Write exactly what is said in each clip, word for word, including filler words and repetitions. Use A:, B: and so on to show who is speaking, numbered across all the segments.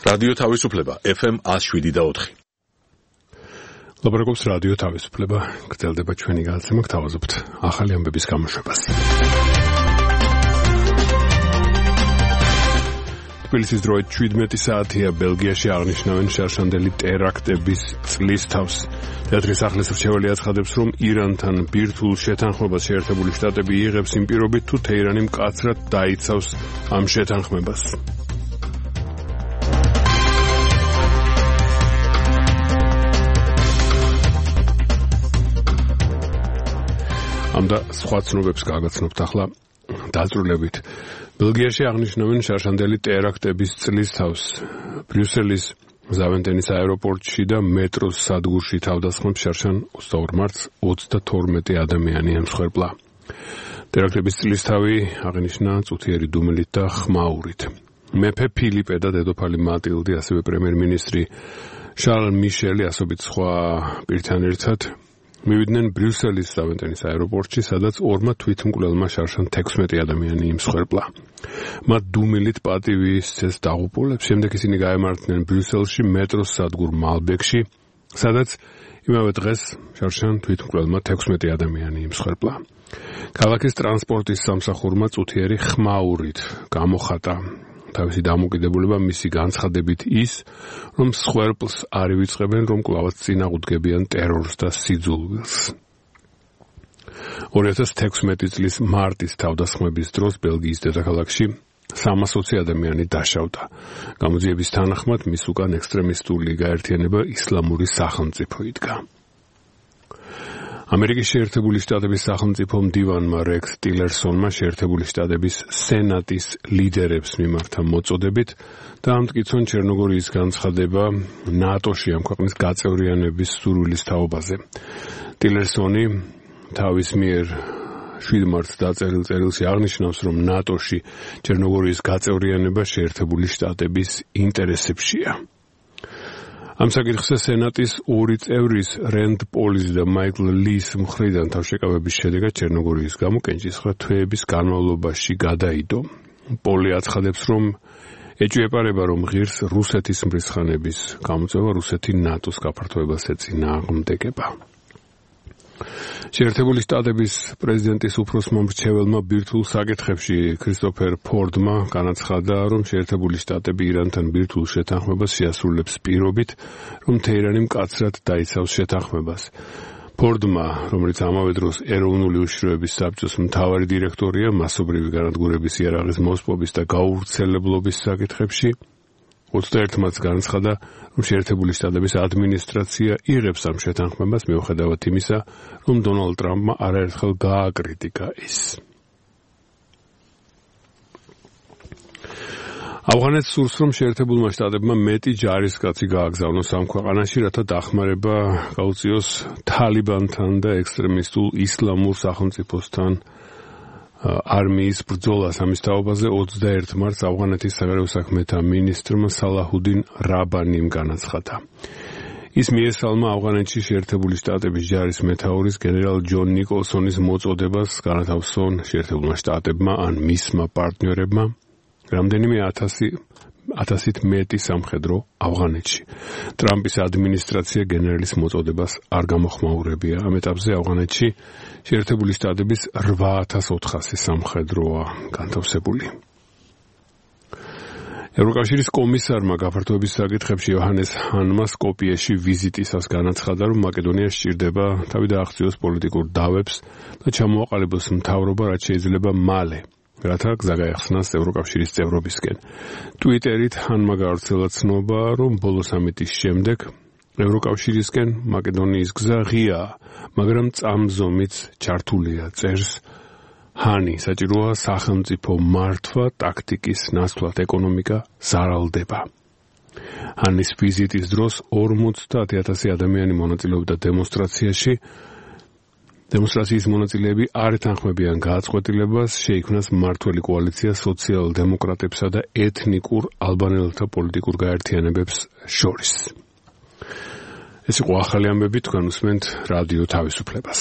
A: რადიო თავისუფლება ეფ ემ one oh seven და four.
B: ლაპარაკობს რადიო თავისუფლება. გრძელდება ჩვენი გადაცემა, გთავაზობთ ახალი ამბების გამოშვებას. თბილისის დროით seventeen საათია ბელგიაში აღნიშნავენ შარშანდელი ტერაქტების წლის თავს. თეატრის სახლის მრჩეველი აცხადებს, რომ ირანთან ბირთვულ შეთანხმებას შეერთებული შტატები იღებს იმ პირობით, თუ თეირანი მკაცრად დაიცავს ამ შეთანხმებას. ამ და სხვა ცნობებს გაგაცნობთ ახლა დაწვრილებით. ბელგიაში აღნიშნავენ შარშანდელი ტერაქტების წლის თავს. ბრიუსელის ზავენტენის აეროპორტში და მეტროს სადგურში თავდასხმებს შარშან twenty-four მარტს thirty-two ადამიანი ემსხვერპლა. ტერაქტების წლისთავი აღნიშნა წუთიერი დუმილით და ხმაურით. მეფე ფილიპე და დედოფალი მატილდი, ასევე პრემიერ-მინისტრი შარლ მიშელი, ასობით სხვა პირთან ერთად მივიდნენ ბრიუსელის ზავენტენის აეროპორტში, სადაც ორმა თვითმკვლელმა შარშან sixteen ადამიანი იმსხვერპლა. მათ დუმილით პატივი სცეს დაღუპულებს, შემდეგ ისინი გაემართნენ ბრიუსელში მეტროს სადგურ მალბეკში, სადაც იმავე დღეს შარშან თვითმკვლელმა sixteen ადამიანი იმსხვერპლა. ქალაქის ტრანსპორტის სამსახურმა წუთიერი ხმაურით გამოხატა თავისი დამოკიდებულება მისი განცხადებით ის, რომ მსხვერპლს არ ივიწყებენ, რომ კვლავაც წინააღმდეგებიან ტერორს და სიძულვილს. twenty sixteen წლის მარტის თავდასხმების დროს ბელგიის დედაქალაქში three hundred ადამიანი დაშავდა. გამოძიების თანახმად მის უკან ექსტრემისტული გაერთიანება ისლამური სახელმწიფო იდგა. ამერიკის შეერთებული შტატების სახელმწიფო მდივანმა რექს ტილერსონმა შეერთებული შტატების სენატის ლიდერებს მიმართა მოწოდებით და ამტკიცონ ჩერნოგორიის განცხადება ნატოში ამ ქვეყნის გაწევრიანების სურვილის თაობაზე. ტილერსონი თავის მიერ seven მარტს დაწერილ წერილში აღნიშნავს, რომ ნატოში ჩერნოგორიის გაწევრიანება შეერთებული შტატების ინტერესებშია. ამ საკითხზე სენატის ორი წევრის რენდ პოლის და მაიკლ ლის მხრიდან თავშეკავების შედეგად ჩერნოგორიის გამო კენჭისყრა თვეების განმავლობაში გადაიდო. პოლი აცხადებს, რომ ეჭვიეპარება, რომ ღირს რუსეთის მრისხანების გამოწვევა რუსეთი ნატოს გაფართოებას ეწინააღმდეგება. შეერთებული შტატების პრეზიდენტის უფროსმა მრჩეველმა ბირთვულ საკითხებში ქრისტოფერ ფორდმა განაცხადა, რომ შეერთებული შტატები ირანთან ბირთვულ შეთანხმებას შეასრულებს პირობით, რომ თეირანი მკაცრად დაიცავს შეთანხმებას. ფორდმა, რომელიც ამავე დროს ეროვნული უშიშროების საბჭოს მთავარი დირექტორია მასობრივი განადგურების იარაღის მოსპობის და გაავრცელებლობის საკითხებში, twenty-one მარტს განაცხადა, რომ შეერთებული შტატების ადმინისტრაცია იღებს ამ შეთანხმებას მიუხედავად იმისა, რომ დონალდ ტრამპმა არაერთხელ გააკრიტიკა ის. ავღანეთს სურს, რომ შეერთებულმა შტატებმა მეტი ჯარისკაცი გააგზავნოს ამ ქვეყანაში, რათა დახმარება გაუწიოს თალიბანთან და ექსტრემისტულ ისლამურ სახელმწიფოსთან არმიის ბრძოლას. ამის თაობაზე twenty-one მარტს ავღანეთის საგარეო საქმეთა მინისტრმა სალაჰუდინ რაბანიმ განაცხადა. ის მიესალმა ავღანეთში შეერთებული შტატების ჯარის მეთაურის გენერალ ჯონ ნიკოლსონის მოწოდებას განათავსონ შეერთებულმა შტატებმა ან მისმა პარტნიორებმა რამდენიმე ათასით მეტი სამხედრო ავღანეთში. ტრამპის ადმინისტრაცია გენერალის მოწოდებას არ გამოხმაურებია. ამ ეტაპზე ავღანეთში შეერთებული შტატების eight thousand four hundred სამხედროა განთავსებული. ევროკავშირის კომისარმა გაფართოების საკითხებში იოჰანეს ჰანმა სკოპიეში ვიზიტისას განაცხადა, რომ მაკედონია სჭირდება თავი დააღწიოს პოლიტიკურ დავებს და ჩამოაყალიბოს მთავრობა, რაც შეიძლება მალე, რათა გზა გაეხსნას ევროკავშირის წევრობისკენ. ტვიტერით ჰანმა გავრცელა ცნობა, რომ ბოლო სამიტის შემდეგ ევროკავშირისკენ მაკედონიის გზა ღიაა, მაგრამ წამზომიც ჩართულია, წერს ჰანი. საჭიროა სახელმწიფო მართვა, ტაქტიკის ნაცვლად ეკონომიკა ზარალდება. ჰანის ვიზიტის დროს forty thousand ადამიანი მონაწილეობდა დემონსტრაციაში. დემონსტრაციის მონაწილეები არ ეთანხმებიან გააწყვეტილებას, შეიქმნას მმართველი კოალიცია სოციალ-დემოკრატებსა და ეთნიკურ ალბანელთა პოლიტიკურ გაერთიანებებს შორის. ეს იყო ახალი ამბები, თქვენ უსმენთ რადიო თავისუფლებას.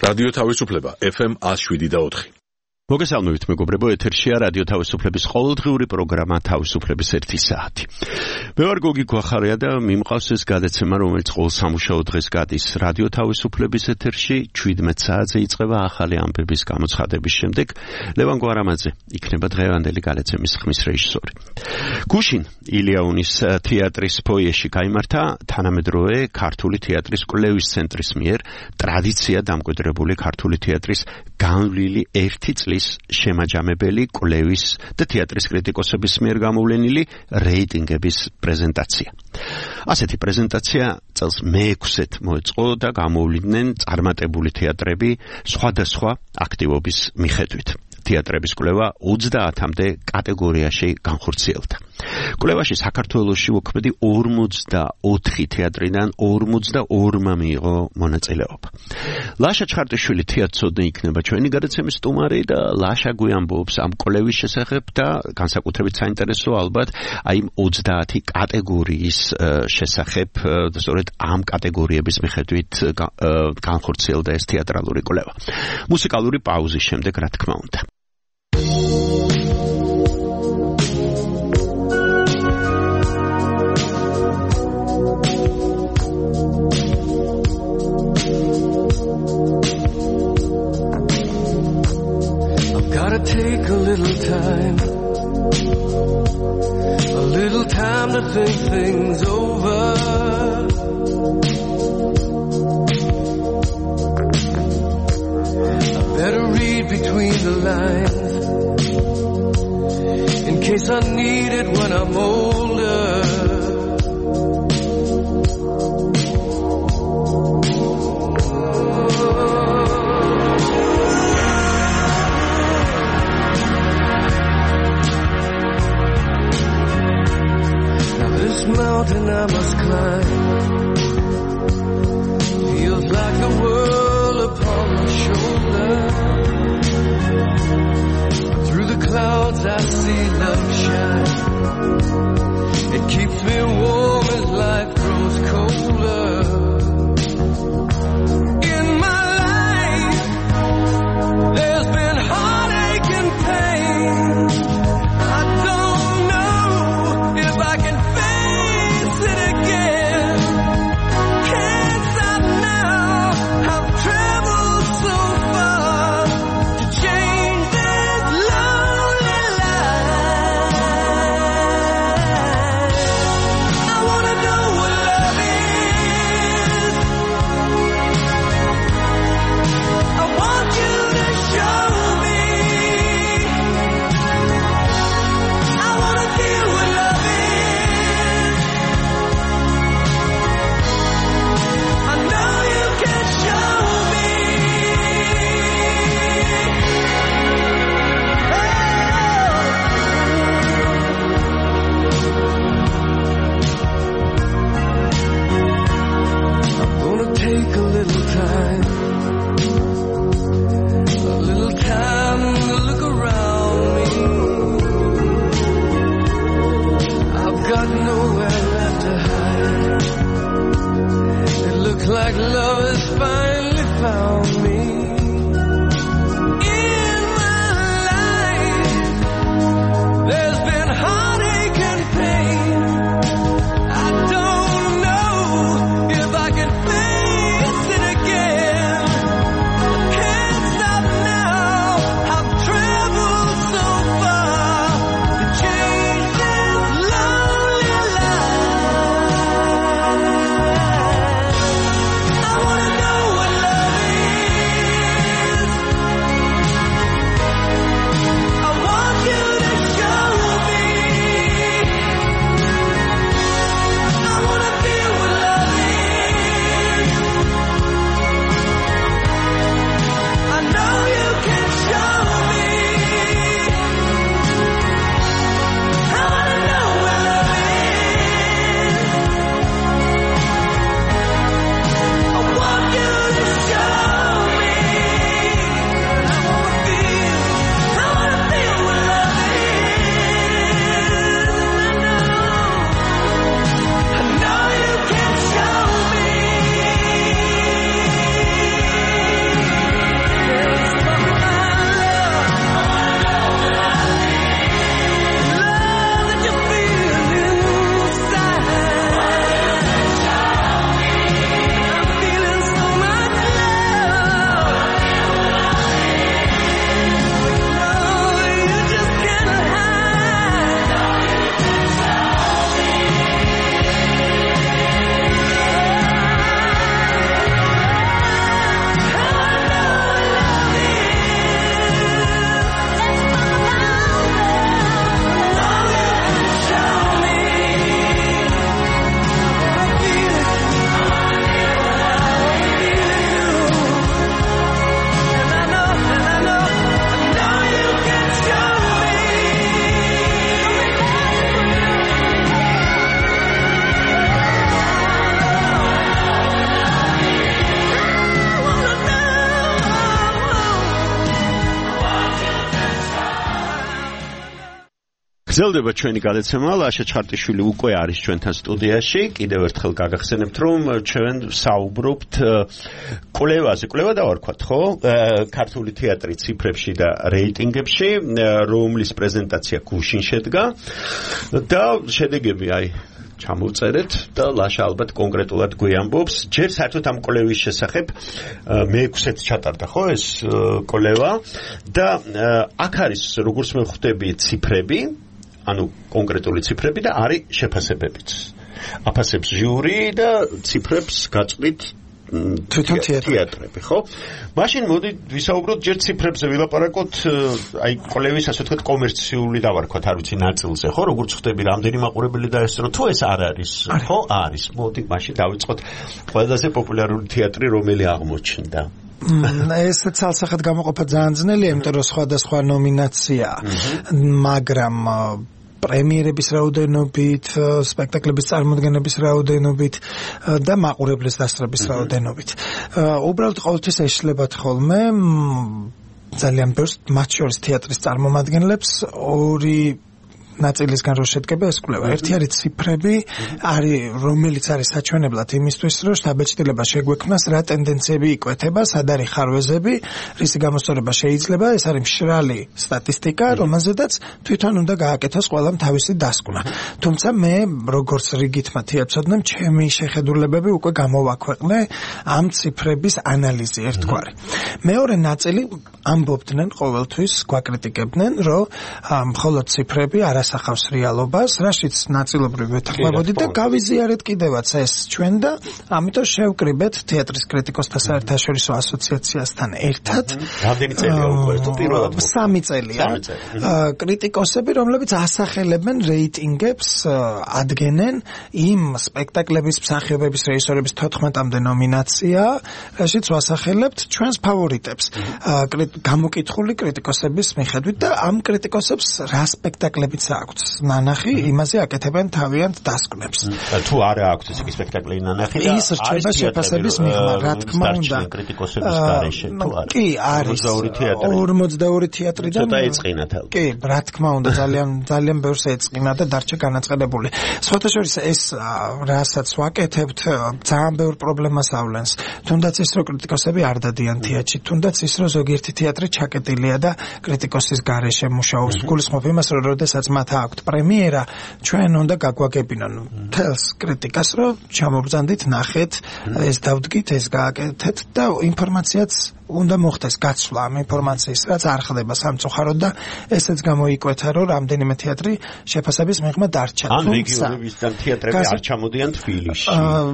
A: რადიო თავისუფლება ეფ ემ one oh seven point four.
C: მოგესალმებით მეგობრებო, ეთერშია რადიო თავისუფლების ყოველდღიური პროგრამა თავისუფლების ერთი საათი. მე ვარ გოგი გვახარია და მიმყავს ეს გადაცემა, რომელიც ყოველ სამუშაო დღეს გადის რადიო თავისუფლების ეთერში შვიდმეტ საათზე იწყება ახალი ამბების გამოცხადების შემდეგ. ლევან გვარამაძე იქნება დღევანდელი გადაცემის ხმის რეჟისორი. გუშინ ილიაუნის თეატრის ფოიეში გაიმართა თანამედროვე ქართული თეატრის კვლევის ცენტრის მიერ ტრადიცია დამკვიდრებული ქართული თეატრის განვლილი ერთი წლის შემაჯამებელი კვლევის და თეატრის კრიტიკოსების მიერ გამოვლენილი რეიტინგების პრეზენტაცია. ასეთი პრეზენტაცია წელს მეექვსედ მოეწყო და გამოვლიდნენ წარმატებული თეატრები სხვადასხვა აქტივობის მიხედვით. თეატრების კვლევა ოცდაათამდე კატეგორიაში განხორციელდა. კვლევაში საქართველოში მოქმედი ორმოცდაოთხი თეატრიდან ორმოცდაორმა მიიღო მონაწილეობა. ლაშა ჩხარტიშვილი თეატრცოდნე იქნება ჩვენი გადაცემის სტუმარი და ლაშა გვიამბობს ამ კვლევის შესახებ და განსაკუთრებით საინტერესო ალბათ აი ოცდაათი კატეგორიის შესახებ და სწორედ ამ კატეგორიების მიხედვით განხორციელდა ეს თეატრალური კვლევა. მუსიკალური პაუზის შემდეგ რა თქმა უნდა.
D: Gotta take a little time, a little time to think things over. I better read between the lines, in case I need it when I'm older. Mountain I must climb feels like the world upon my shoulder. Through the clouds I see love shine. It keeps me warm as life grows colder. In my life there's been heartache and pain. I don't know if I can it again. Can't stop now. I've traveled so far to change this lonely life. I wanna know what love is. I want you to show me. I wanna feel what love is. Take a little time, a little time to look around me. I've got nowhere left to hide. It looks like love has finally found me. In my life, there's been heartache and pain. I don't know if I can face it again. Can't stop now. I've traveled so far to change this lonely life. I wanna
C: გრძელდება ჩვენი გადაცემა. ლაშა ჩხარტიშვილი უკვე არის ჩვენთან სტუდიაში. კიდევ ერთხელ გაგახსენებთ, რომ ჩვენ საუბრობთ კვლევაზე. კვლევა დავარქვათ, ხო? ქართული თეატრი ციფრებში და რეიტინგებში, რომლის პრეზენტაცია გუშინ შედგა და შედეგები აი ჩამოვწერეთ და ლაშა ალბათ კონკრეტულად გვიამბობს. ჯერ საერთოდ ამ კვლევის შესახებ მეექვსეც ჩატარდა, ხო, ეს კვლევა და აქ არის როგორც მე ხვდები ციფრები, ანუ კონკრეტული ციფრები და არის შეფასებებიც. აფასებს ჟიური და ციფრებს გაწვით თვითონ თეატრები, ხო? მაშინ მოდი ვისაუბროთ ჯერ ციფრებზე, ვილაპარაკოთ აი კვლევის ასე ვთქვათ კომერციული დავარქვათ, არ ვიცი ნაწილზე, ხო? როგორც ხვდები, რამდენი მაყურებელი დაესწრო, თუ ეს არ არის, ხო? არის. მოდი მაშინ დავიწყოთ ყველაზე პოპულარული თეატრი, რომელი აღმოჩნდა.
E: ეს ცალსახად გამოყოფა ძალიან ძნელია, იმიტომ რომ სხვადასხვა ნომინაცია, მაგრამ პრემიერების რაოდენობით, სპექტაკლების წარმოდგენების რაოდენობით და მაყურებლის დასწრების რაოდენობით. უბრალოდ ყოველთვის ეშლებათ ხოლმე ძალიან ბევრს, მათ შორის თეატრის წარმომადგენლებს ორი ნაწილისგან რო შედგება ეს კვლევა. ერთი არის ციფრები, არის რომელიც არის საჩვენებლად იმისთვის, რომ შთაბეჭდილება შეგვექმნას, რა ტენდენციები იკვეთება, სად არის ხარვეზები, რისი გამოსწორება შეიძლება. ეს არის მშრალი სტატისტიკა, რომელზედაც თვითონ უნდა გააკეთოს ყველამ თავისი დასკვნა. თუმცა მე როგორც რიგით მათეაცოდნემ, ჩემი შეხედულებები უკვე გამოვაქვეყნე ამ ციფრების ანალიზი ერთგვარი. მეორე ნაწილი ამბობდნენ ყოველთვის, გვაკრიტიკებდნენ, რომ მხოლოდ ციფრები არა ასახავს რეალობას, რაშიც ნაწილობრივ ვეთანხმებოდი და გავიზიარეთ კიდევაც ეს ჩვენ და ამიტომ შევკრიბეთ თეატრის კრიტიკოსთა საერთაშორისო ასოციაციასთან ერთად.
C: რამდენი წელია უკვე თუ პირველად?
E: სამი წელია. კრიტიკოსები, რომლებიც ასახელებენ რეიტინგებს, ადგენენ იმ სპექტაკლების, მსახიობების, რეჟისორების თოთხმეტამდე ნომინაცია, რაშიც ვასახელებთ ჩვენს ფავორიტებს. გამოკითხული კრიტიკოსების მიხედვით და ამ კრიტიკოსებს რა სპექტაკლებიც აქვს ნანახი, იმაზე აკეთებენ თავიანთ დასკვნებს.
C: თუ არა აქვს ეს სპექტაკლი ნანახი და
E: ის რჩება შეფასების მიღმა, რა თქმა უნდა.
C: კრიტიკოსების გარეშე თუ არა.
E: კი, არის ორმოცდაორი თეატრიდან.
C: ცოტა ეწყინა თალ.
E: კი, რა თქმა უნდა, ძალიან ძალიან ბევრს ეწყინა და დარჩა განაწყადებული. სხვათა შორის ეს რასაც ვაკეთებთ, ძალიან ბევრ პრობლემას ავლენს. თუნდაც ის, რომ კრიტიკოსები არ დადიან თეატრში, თუნდაც ის, რომ ზოგიერთი თეატრი ჩაკეტილია და კრიტიკოსის გარეშე მუშაობს. გულისხმობ იმას, რომ როდესაც მათ აქვთ პრემიერა, ჩვენ უნდა გაგვაგებინონ თელს კრიტიკას, რომ ჩამობრძანდით, ნახეთ, ეს დავდგით, ეს გააკეთეთ და ინფორმაციაც უნდა მოხდეს გაცვლა ამ ინფორმაციის, რაც არ ხდება სამწუხაროდ და ესეც გამოიკვეთა, რომ რამდენიმე თეატრი შეფასების მიღმა დარჩა.
C: ან რეგიონებისგან თეატრები არ ჩამოდიან თბილისში.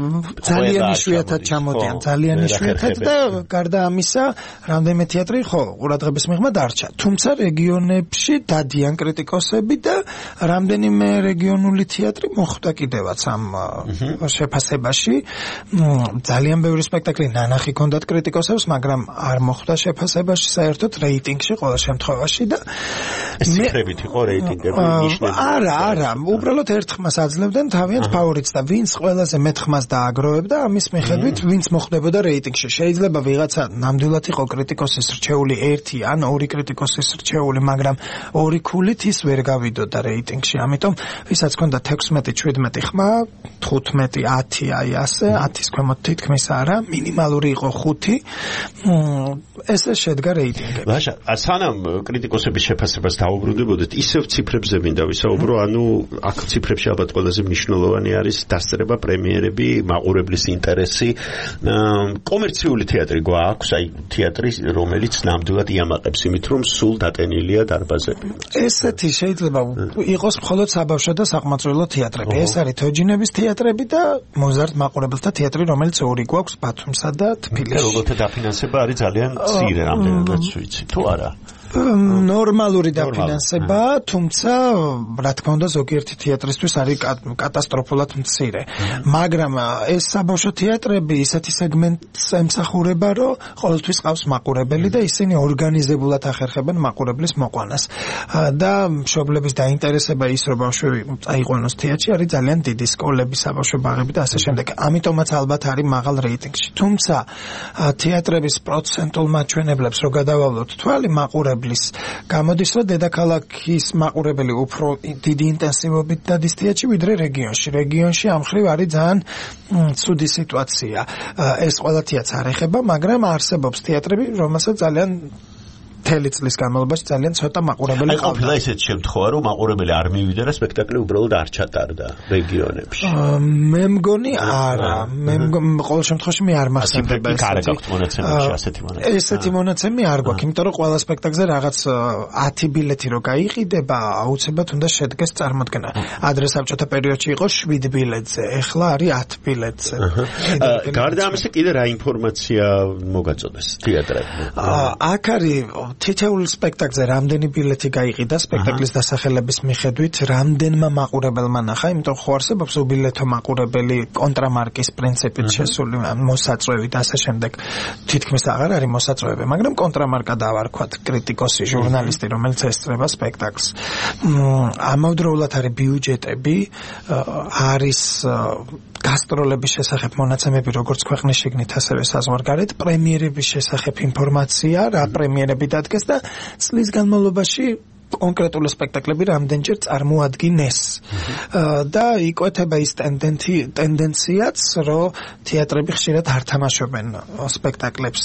E: ძალიან იშვიათად ჩამოდიან, ძალიან იშვიათად და გარდა ამისა, რამდენიმე თეატრი ხო, ყურადღების მიღმა დარჩა. თუმცა რეგიონებში დადიან კრიტიკოსები და რამდენიმე რეგიონული თეატრი მოხვდა კიდევაც ამ შეფასებაში. ძალიან ბევრი სპექტაკლი ნანახი ჰქონდათ კრიტიკოსებს, მაგრამ არ მოხვდა შეფასებაში, საერთოდ რეიტინგში ყოველ შემთხვევაში და
C: ციფრებით იყო რეიტინგები ნიშნები.
E: არა, არა, უბრალოდ ერთ ხმას აძლევდნენ თავიანთ ფავორიტს და ვინც ყველაზე მეტ ხმას დააგროვებდა, ამის მიხედვით ვინც მოხვდებოდა რეიტინგში. შეიძლება ვიღაცა ნამდვილად იყო კრიტიკოსის რჩეული ერთი ან ორი კრიტიკოსის რჩეული, მაგრამ ორი ქულით ის ვერ გავიდოდა რეიტინგში. ამიტომ ვისაც ჰქონდა ექვსმეტი შვიდმეტი ხმა, თხუთმეტი, ათი, აი ასე, ათის ქვემოთ თითქმის არა, მინიმალური იყო ხუთი. ესე შედგა რეიტინგები.
C: ლაშა, სანამ კრიტიკოსების შეფასებას დაუბრუნდებოდეთ, ისევ ციფრებზე მინდა ვისაუბრო, ანუ აქ ციფრებში ალბათ ყველაზე მნიშვნელოვანი არის დასწრება, პრემიერები, მაყურებლის ინტერესი. კომერციული თეატრი გვაქვს, აი თეატრი, რომელიც ნამდვილად იამაყებს იმით, რომ სულ დატენილია დარბაზები.
E: ესეთი შეიძლება იყოს მხოლოდ საბავშვო და საყმაწვილო თეატრები. ეს არის თოჯინების თეატრები და მოზარდ მაყურებელთა თეატრი, რომელიც ორი გვაქვს ბათუმსა და თბილისში.
C: როგორთა დაფინანსება არის ძალიან მცირე, რამდენადაც ვიცი, თუ არა?
E: ნორმალური დაფინანსება, თუმცა რა თქმა უნდა ზოგიერთი თეატრისთვის არის კატასტროფულად მცირე. მაგრამ ეს საბავშვო თეატრები ისეთი სეგმენტს ემსახურება, რომ ყოველთვის ყავს მაყურებელი და ისინი ორგანიზებულად ახერხებენ მაყურებლის მოყვანას. და მშობლების დაინტერესება ის, რომ ბავშვები წაიყვანოს თეატრში, არის ძალიან დიდი, სკოლები, საბავშვო ბაღები და ასე შემდეგ. ამიტომაც ალბათ არის მაღალ რეიტინგში. თუმცა თეატრების პროცენტულ მაჩვენებლებს რო გადავავლოთ თვალი, მაყურებელი მაყურებლის გამოდის, რომ დედაქალაქის მაყურებელი უფრო დიდი ინტენსივობით დადის თეატრში, ვიდრე რეგიონში. რეგიონში ამ ხრივ არის ძალიან ცუდი სიტუაცია. ეს ყველა თეატრს არ ეხება, მაგრამ არსებობს თეატრები, რომელსაც ძალიან მთელი წლის განმავლობაში ძალიან ცოტა მაყურებელი
C: ყავდა. აი ყოფილა ისეთი შემთხვევა, რომ მაყურებელი არ მივიდა და სპექტაკლი უბრალოდ არ ჩატარდა რეგიონებში.
E: მე მგონი არა. მე ყოველ შემთხვევაში მე არ მახსენდება
C: ესეთი. არა გაქვთ მონაცემებში ასეთი მონაცემი.
E: ესეთი მონაცემი არ გვაქვს, იმიტომ რომ ყველა სპექტაკლზე რაღაც ათი ბილეთი რო გაიყიდება, აუცილებლად უნდა შედგეს წარმოდგენა. ადრე საბჭოთა პერიოდში იყო შვიდ ბილეთზე, ეხლა არის ათი ბილეთზე.
C: გარდა ამისა კიდე რა ინფორმაცია მოგაწოდეს თეატრებმა?
E: აქ არის თითოეულ სპექტაკლზე რამდენი ბილეთი გაიყიდა სპექტაკლის დასახელების მიხედვით, რამდენმა მაყურებელმა ნახა, იმიტომ ხო არსებობს უბილეთო მაყურებელი კონტრამარკის პრინციპით შესული მოსაწვევი და ასე შემდეგ. თითქმის აღარ არის მოსაწვევი, მაგრამ კონტრამარკა დავარქვათ კრიტიკოსი, ჟურნალისტი, რომელიც ესწრება სპექტაკლს. ამავდროულად არის ბიუჯეტები, არის გასტროლების შესახებ მონაცემები, როგორც ქვეყნის შიგნით, ასევე საზღვარგარეთ, პრემიერების შესახებ ინფორმაცია, რა პრემიერები დადგეს და წლის განმავლობაში კონკრეტული სპექტაკლები რამდენჯერ წარმოადგინეს. და იკვეთება ის ტენდენციაც, რომ თეატრები ხშირად არ თამაშობენ სპექტაკლებს.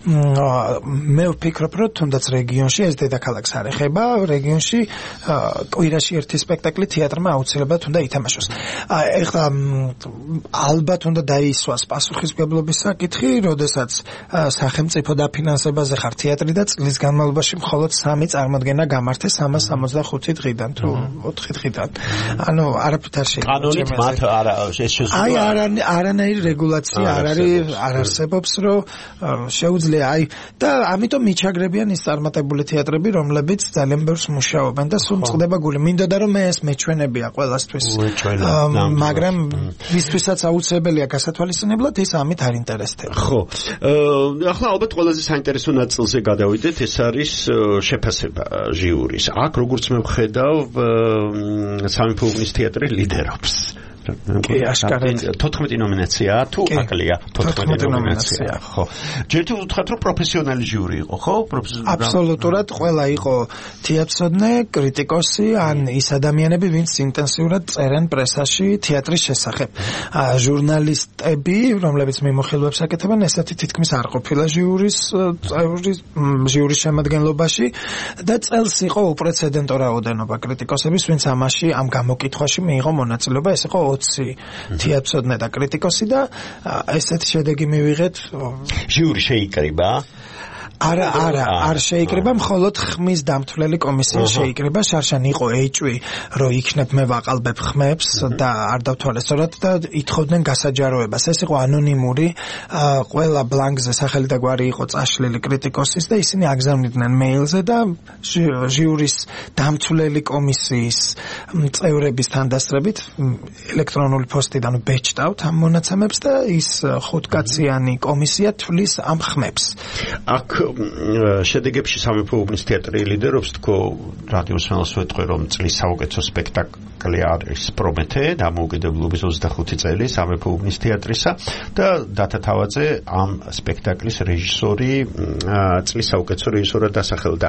E: მე ვფიქრობ, რომ თუნდაც რეგიონში, ეს დედაქალაქს არ ეხება, რეგიონში კვირაში ერთი სპექტაკლი თეატრმა აუცილებლად უნდა ითამაშოს. ეხლა ალბათ უნდა დაისვას პასუხისმგებლობის საკითხი, როდესაც სახელმწიფო დაფინანსებაზე ხარ თეატრი და წლის განმავლობაში მხოლოდ სამი წარმოდგენა გამართეს სამას სამოცდახუთი დღიდან თუ ოთხი დღიდან. ანუ არაფრით არ შეიძლება.
C: კანონით მათ არა ეს შესაძლოა.
E: აი არანაირი რეგულაცია არ არის, არ არსებობს, რომ შეუძლია. აი და ამიტომ მიჩაგრებიან ის წარმატებული თეატრები, რომლებიც ძალიან ბევრს მუშაობენ და სულ წყდება გული. მინდოდა რომ მე ეს მეჩვენებია ყველასთვის. მაგრამ ვისთვისაც აუცილებელია გასათვალისწინებლად, ის ამით არ ინტერესდება.
C: ხო. ახლა ალბათ ყველაზე საინტერესო ნაწილზე გადავიდეთ, ეს არის შეფასება ჟიურის. აქ როგორც მე ვხედავ, სამეფო უბნის თეატრი ლიდერობს.
E: კი, აშკარად
C: თოთხმეტი ნომინაცია თუ აკლია თოთხმეტი ნომინაცია. ხო. ჯერ თუ ვთქვათ, რომ პროფესიონალი ჟიური იყო, ხო?
E: აბსოლუტურად ყველა იყო თეატრსოდნე, კრიტიკოსი, ან ის ადამიანები, ვინც ინტენსიურად წერენ პრესაში თეატრის შესახებ. ჟურნალისტები, რომლებიც მიმოხილვებს აკეთებენ, ესეთი თითქმის არ ყოფილა ჟიურის წევრი, ჟიურის შემადგენლობაში და წელს იყო უპრეცედენტო რაოდენობა კრიტიკოსების, ვინც ამაში ამ გამოკითხვაში მიიღო მონაწილეობა, ეს იყო ოცი თეატრსოდნე და კრიტიკოსი და ესეთი შედეგი მივიღეთ.
C: ჟიური შეიკრიბა?
E: არა, არა, არ შეიკრიბა, მხოლოდ ხმის დამთვლელი კომისია შეიკრიბა. შარშან იყო ეჭვი, რომ იქნებ მე ვაყალბებ ხმებს და არ დავთვალესწორად და ითხოვდნენ გასაჯაროებას. ეს იყო ანონიმური, ყველა ბლანკზე სახელი და გვარი იყო წაშლილი კრიტიკოსის და ისინი აგზავნიდნენ მეილზე და ჟიურის დამთვლელი კომისიის წევრების თანდასწრებით ელექტრონული პოსტიდან ბეჭდავთ ამ მონაცემებს და ის ხუთკაციანი კომისია თვლის ამ ხმებს.
C: აქ შედეგებში სამეფო უბნის თეატრი ლიდერობს, თქო რადიოს ხმელს ვეტყვი, რომ წლის საუკეთესო სპექტაკლი არის პრომეთე, დამოუკიდებლობის ოცდახუთი წელი სამეფო უბნის თეატრისა და დათა თავაძე ამ სპექტაკლის რეჟისორი, წლის საუკეთესო რეჟისორად დასახელდა.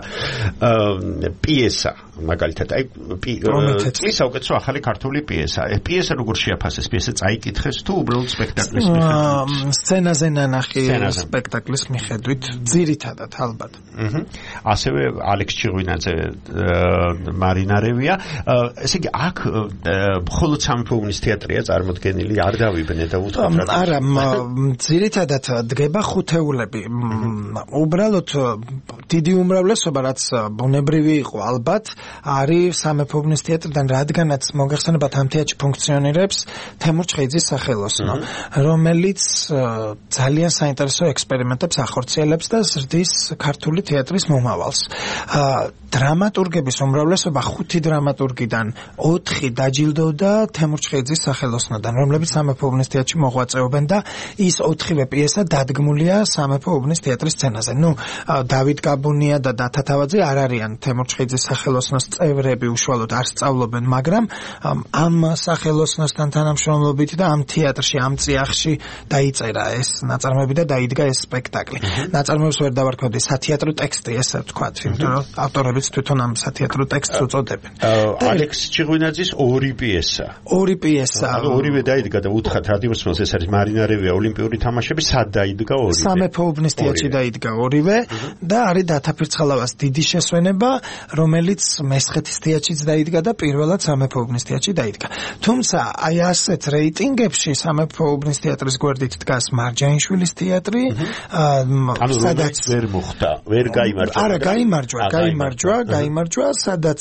C: პიესა, მაგალითად, აი წლის საუკეთესო ახალი ქართული პიესა. პიესა როგორ შეაფასეს? პიესა წაიკითხეს თუ უბრალოდ სპექტაკლის მიხედვით?
E: სცენაზე ნანახი სპექტაკლის მიხედვით ძირითადად ალბათ.
C: აჰა. ასევე ალექს ჩიღვინაძე, მარინარევია. ესე იგი აქ მხოლოდ სამეფო უბნის თეატრია წარმოდგენილი, არ დავიბნე და უთხრა.
E: არა, ძირითადად დგება ხუთეულები. უბრალოდ დიდი უმრავლესობა, რაც ბუნებრივი იყო ალბათ, არის სამეფო უბნის თეატრიდან, რადგანაც მოგეხსენებათ ამ თეატრში ფუნქციონირებს თემურ ჩხეიძის სახელოსნო, რომელიც ძალიან საინტერესო ექსპერიმენტებს ახორციელებს და ზრდის ქართული თეატრის მომავალს. დრამატურგების უმრავლესობა ხუთი დრამატურგიდან ოთხი დაჯილდოვდა თემურ ჩხეიძის სახელოსნოდან, რომლებიც სამეფო უბნის თეატრში მოღვაწეობენ და ის ოთხივე პიესა დადგმულია სამეფო უბნის თეატრის სცენაზე. ნუ დავით გაბუნია და დათა თავაძე არ არიან თემურ ჩხეიძის სახელოსნოს წევრები, უშუალოდ არ სწავლობენ, მაგრამ ამ სახელოსნოსთან თანამშრომლობით და ამ თეატრში, ამ წიაღში დაიწერა ეს ნაწარმოები და დაიდგა ეს სპექტაკლი. ნაწარმოებს ვერ დავარქვევდი სათეატრო ტექსტი, ესე ვთქვათ, იმიტომ რომ ავტორებიც თვითონ ამ სათეატრო ტექსტს უწოდებენ.
C: ალექს ჩიღვინაძის ორი პიესა.
E: ორი პიესა.
C: ორივე დაიდგა და უთხრათ რადიოსმოს ეს არის მარინა რევია ოლიმპიური თამაშები, სად დაიდგა ორივე? სამეფო
E: უბნის თეატრში დაიდგა ორივე და არის დათა ფირცხალავას დიდი შესვენება, რომელიც მესხეთის თეატრშიც დაიდგა და პირველად სამეფო უბნის თეატრში დაიდგა. თუმცა აი ასეთ რეიტინგებში სამეფო უბნის თეატრის გვერდით დგას მარჯანიშვილის თეატრი,
C: სადაც ვერ მოხდა, ვერ გაიმარჯვა.
E: არა, გაიმარჯვა, გაიმარჯვა, გაიმარჯვა, სადაც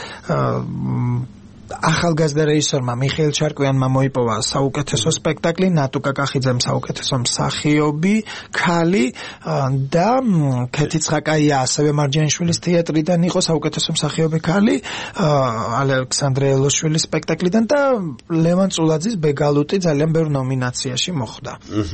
E: ახალგაზრდა რეჟისორმა მიხეილ ჩარკვიანმა მოიპოვა საუკეთესო სპექტაკლი, ნატუკა კახიძემ საუკეთესო მსახიობი ქალი და ქეთი ცხაკაია ასევე მარჯანიშვილის თეატრიდან იყო საუკეთესო მსახიობი ქალი, ალექსანდრე ელოშვილის სპექტაკლიდან და ლევან წულაძის ბეგალუტი ძალიან ბევრ ნომინაციაში მოხვდა.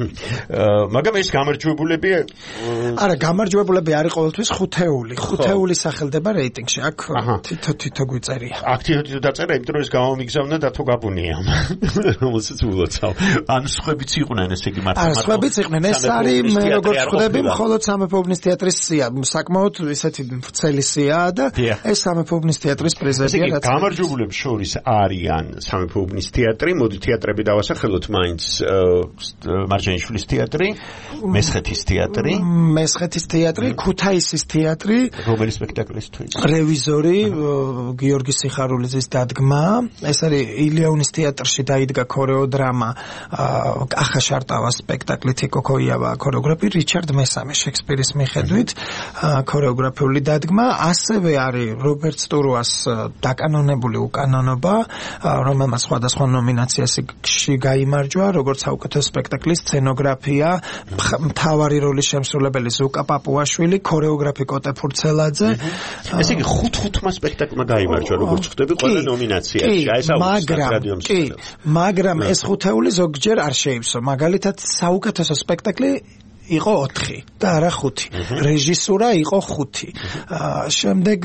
C: მაგრამ ეს გამარჯვებულები
E: არა, გამარჯვებულები არის ყოველთვის ხუთეული. ხუთეული სახელდება რეიტინგში. აქ თითო თითო გვიწერია.
C: აქ თითო თითო დაწერა, იმიტომ რომ ეს გამომიგზავნა დათო გაბუნიამ. რომელსაც ულოცავ. ან სხვებიც იყვნენ, ესე იგი მართლა.
E: არა, სხვებიც იყვნენ. ეს არის მე როგორც ხვდები, მხოლოდ სამეფო უბნის თეატრის სია, საკმაოდ ისეთი ვრცელი სიაა და ეს სამეფო უბნის თეატრის პრიზებია,
C: რაც გამარჯვებულებს შორის არიან სამეფო უბნის თეატრი, მოდი თეატრები დავასახელოთ მაინც მარჯანიშვილის თეატრი, მესხეთის თეატრი,
E: მესხეთის თეატრი, ქუთაისის თეატრი,
C: რომელი სპექტაკლისთვის?
E: რევიზორი, გიორგი სიხარულიძის დადგმა. ეს არის ილიაუნის თეატრში დაიდგა ქორეოდრამა კახა შარტავას სპექტაკლი, თიკო ქოიავა ქორეოგრაფი, რიჩარდ მესამე შექსპირის მიხედვით ქორეოგრაფიული დადგმა. ასევე არის რობერტ სტურუას დაკანონებული უკანონობა, რომელმაც სხვადასხვა ნომინაციაში გაიმარჯვა, როგორც საუკეთესო სპექტაკლის სცენოგრაფია, მთავარი როლის შემსრულებელი ზუკა პაპუაშვილი, ქორეოგრაფი კოტე ფურცელაძე.
C: ესე იგი ხუთ-ხუთმა სპექტაკლმა გაიმარჯვა, როგორც ხვდები, ყველა ნომინაციაში.
E: მაგრამ კი, მაგრამ ეს ხუთეული ზოგჯერ არ შეივსო. მაგალითად, საუკეთესო სპექტაკლი იყო ოთხი და არა ხუთი. რეჟისურა იყო ხუთი. შემდეგ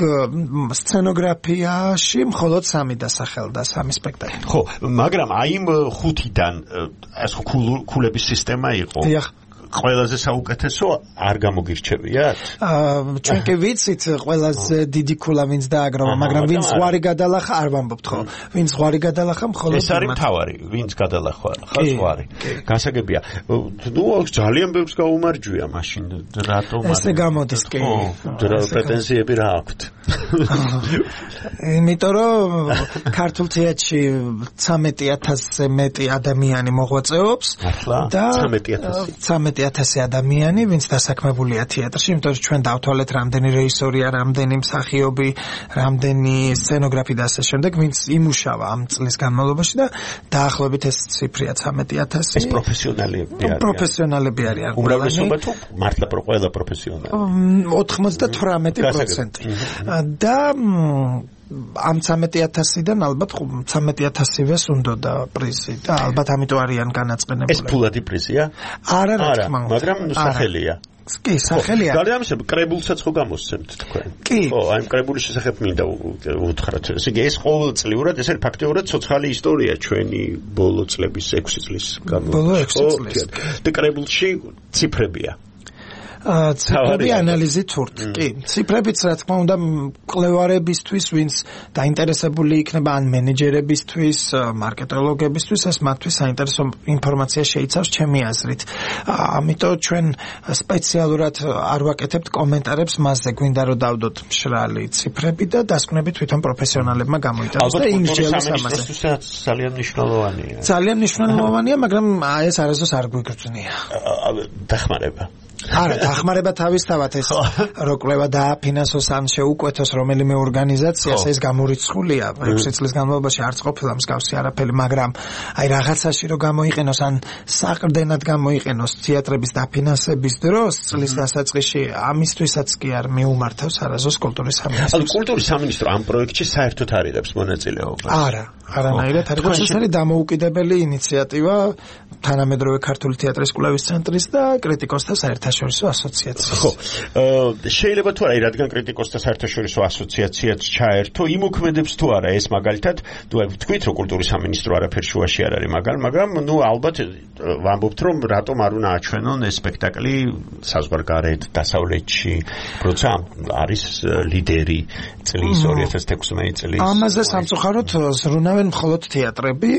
E: სცენოგრაფიაში მხოლოდ სამი დასახელდა, სამი სპექტაკლი.
C: ხო, მაგრამ აი იმ ხუთიდან ეს ქულების სისტემა იყო.
E: დიახ.
C: ყველაზე საუკეთესო არ გამოგირჩევიათ?
E: აა ჩვენ კი ვიცით ყველაზე დიდი ქულა ვინც დააგროვა, მაგრამ ვინც ზღვარი გადალახა არ ვამბობთ ხო? ვინც ზღვარი გადალახა მხოლოდ
C: ეს არის მთავარი, ვინც გადალახა ხა ზღვარი. გასაგებია. ნუ ძალიან ბევრს გაუმარჯვია მაშინ, რატომ არ?
E: ესე გამოდის კი.
C: პრეტენზიები რა აქვთ?
E: იმიტომ რომ ქართულ თეატრში ცამეტი ათასზე მეტი ადამიანი მოღვაწეობს
C: და ცამეტი
E: ათასი ადამიანი, ვინც დასაქმებულია თეატრში, იმიტომ რომ ჩვენ დავთვალეთ რამდენი რეჟისორია, რამდენი მსახიობი, რამდენი სცენოგრაფი და ასე შემდეგ, ვინც იმუშავა ამ წლის განმავლობაში და დაახლოებით ეს ციფრია ცამეტი ათასი.
C: ეს პროფესიონალები არიან.
E: პროფესიონალები არიან.
C: უმრავლესობა თუ მართლა ყველა პროფესიონალი?
E: ოცდათვრამეტი პროცენტი. და ამ ცამეტი ათასიდან ალბათ ცამეტი ათასივეს უნდოდა პრიზი და ალბათ ამიტომ არიან განაწყენებული.
C: ეს ფულადი პრიზია?
E: არა, რა თქმა უნდა.
C: მაგრამ სახელია.
E: კი, სახელია.
C: გარდა ამისა, კრებულსაც ხო გამოსცემთ თქვენ?
E: კი.
C: ხო, აი კრებულის შესახებ მინდა უთხრათ. ესე იგი, ეს ყოველწლიურად, ეს არის ფაქტიურად ცოცხალი ისტორია ჩვენი ბოლო წლების ექვსი წლის განმავლობაში.
E: ბოლო ექვსი წლის.
C: და კრებულში ციფრებია.
E: ციფრები ანალიზი თურთ. კი, ციფრებიც რა თქმა უნდა მკვლევარებისთვის, ვინც დაინტერესებული იქნება ან მენეჯერებისთვის, მარკეტოლოგებისთვის, ეს მათთვის საინტერესო ინფორმაცია შეიცავს ჩემი აზრით. ამიტომ ჩვენ სპეციალურად არ ვაკეთებთ კომენტარებს მასზე, გვინდა რომ დავდოთ მშრალი ციფრები და დასკვნები თვითონ პროფესიონალებმა გამოიტანოს და იმსჯელოს ამაზე.
C: ძალიან მნიშვნელოვანია.
E: ძალიან მნიშვნელოვანია, მაგრამ ეს არასდროს არ გვიგრძნია.
C: დახმარება.
E: არა, დახმარება თავისთავად ეს რო კვლევა დააფინანსოს ან შეუკვეთოს რომელიმე ორგანიზაციას, ეს გამორიცხულია. ექვსი წლის განმავლობაში არც ყოფილა მსგავსი არაფერი, მაგრამ აი რაღაცაში რო გამოიყენოს ან საყრდენად გამოიყენოს თეატრების დაფინანსების დროს წლის დასაწყისში, ამისთვისაც კი არ მიუმართავს არასდროს კულტურის სამინისტრო.
C: ანუ კულტურის სამინისტრო ამ პროექტში საერთოდ არ იღებს მონაწილეობას.
E: არა, არანაირად არ იღებს. ეს არის დამოუკიდებელი ინიციატივა თანამედროვე ქართული თეატრის კვლევის ცენტრის და კრიტიკოსთა საერთაშორისო ასოციაციის.
C: ხო, შეიძლება თუ არა, რადგან კრიტიკოსთა საერთაშორისო ასოციაციაც ჩაერთო, იმოქმედებს თუ არა ეს მაგალითად, თუ თქვით რომ კულტურის სამინისტრო არაფერ შუაში არ არის მაგალ, მაგრამ ნუ ალბათ ვამბობთ რომ რატომ არ უნდა აჩვენონ ეს სპექტაკლი საზღვარგარეთ დასავლეთში, როცა არის ლიდერი წლის ორი ათას თექვსმეტი წლის.
E: ამაზე სამწუხაროდ ზრუნავენ მხოლოდ თეატრები,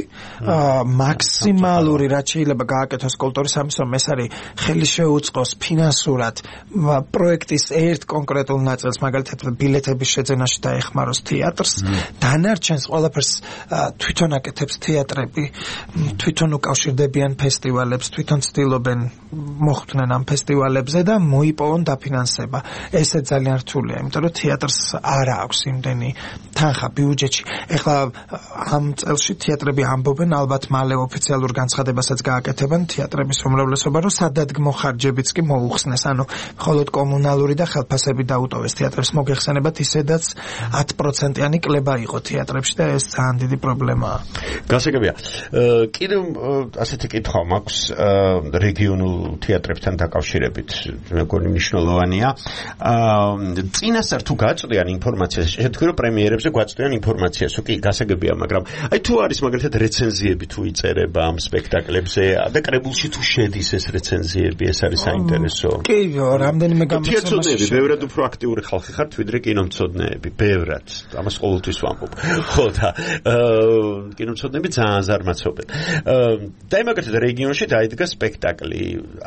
E: მაქსიმალური რაც შეიძლება გააკეთოს კულტურის სამინისტრომ ეს არის ხელი შეუწყოს ფინანსურად პროექტის ერთ კონკრეტულ ნაწილს, მაგალითად ბილეთების შეძენაში დაეხმაროს თეატრს, დანარჩენს ყველაფერს თვითონ აკეთებს თეატრები, თვითონ უკავშირდებიან ფესტივალებს, თვითონ ცდილობენ მოხვდნენ ამ ფესტივალებზე და მოიპოვონ დაფინანსება. ესე ძალიან რთულია, იმიტომ რომ თეატრს არ აქვს იმდენი თანხა ბიუჯეტში. ეხლა ამ წელში თეატრები ამბობენ, ალბათ მალე ოფიციალურ განცხადებასაც გააკეთებენ თეატრების უმრავლესობა, რომ სადადგმო ხარჯებიც კი მოუხსნეს, ანუ მხოლოდ კომუნალური და ხელფასები დაუტოვეს თეატრებს. მოგეხსენებათ ისედაც ათი პროცენტიანი კლება იყო თეატრებში და ეს ძალიან დიდი პრობლემაა.
C: გასაგებია. კიდევ ასეთი კითხვა მაქვს რეგიონულ თეატრებთან დაკავშირებით, მეგონი მნიშვნელოვანია. წინასწარ თუ გაწვდიან ინფორმაციას, შეთქვი რომ პრემიერებზე გვაწვდიან ინფორმაციას, კი, გასაგებია, მაგრამ აი თუ არის მაგალითად რეცენზიები თუ იწერება ამ სპექტაკლებზე და კრებულში თუ შედის ეს რეცენზიები, ეს არის საინტერესო.
E: კი, რამდენიმე გამოცემაში.
C: თეატრები ბევრად უფრო აქტიური ხალხი ხართ, ვიდრე კინომცოდნეები, ბევრად. ამას ყოველთვის ვამბობ. ხო და კინომცოდნეები ძალიან ზარმაცობენ. და მაგალითად რეგიონში დაიდგა სპექტაკლი.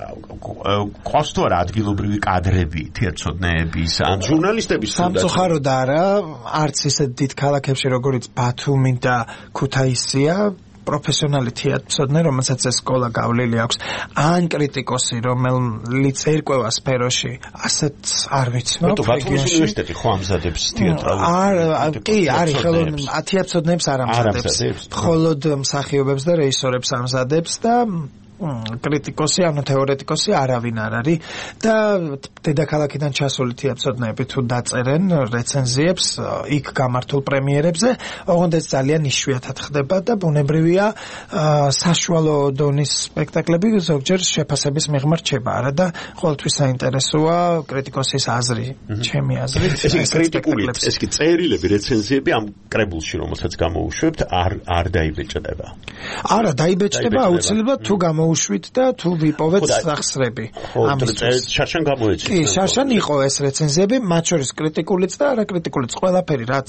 C: ყავს თუ არა ადგილობრივი კადრები, თეატრცოდნეების, ან ჟურნალისტების თუნდაც.
E: სამწუხაროდ არა, არც ისეთ დიდ ქალაქებში როგორიც ბათუმი და ქუთაისია, პროფესიონალი თეატრცოდნე, რომელსაც ეს სკოლა გავლილი აქვს, ან კრიტიკოსი, რომელიც ერკვევა სფეროში, ასეთ არ ვიცნობ.
C: ბათუმის უნივერსიტეტი ხო ამზადებს თეატრალურ?
E: არ, კი, არის ხელოვნების თეატრცოდნებს არ ამზადებს. მხოლოდ მსახიობებს და რეჟისორებს ამზადებს და კრიტიკოსი, ანუ თეორეტიკოსი არავინ არ არის და დედაქალაქიდან ჩასული თეატრცოდნეები თუ დაწერენ რეცენზიებს იქ გამართულ პრემიერებზე, ოღონდ ეს ძალიან იშვიათად ხდება და ბუნებრივია საშუალო დონის სპექტაკლები ზოგჯერ შეფასების მიღმა რჩება, არა და ყოველთვის საინტერესოა კრიტიკოსის აზრი, ჩემი აზრით.
C: ეს კრიტიკული, ეს კი წერილები, რეცენზიები ამ კრებულში, რომელსაც გამოუშვებთ, არ არ დაიბეჭდება.
E: არა, დაიბეჭდება აუცილებლად თუ გამო უშვით და თუ ვიპოვეთ სახსრები.
C: ამისთვის შარშან გამოეჩინეთ.
E: კი, შარშან იყო ეს რეცენზიები, მათ შორის კრიტიკულიც და არაკრიტიკულიც, ყველაფერი, რაც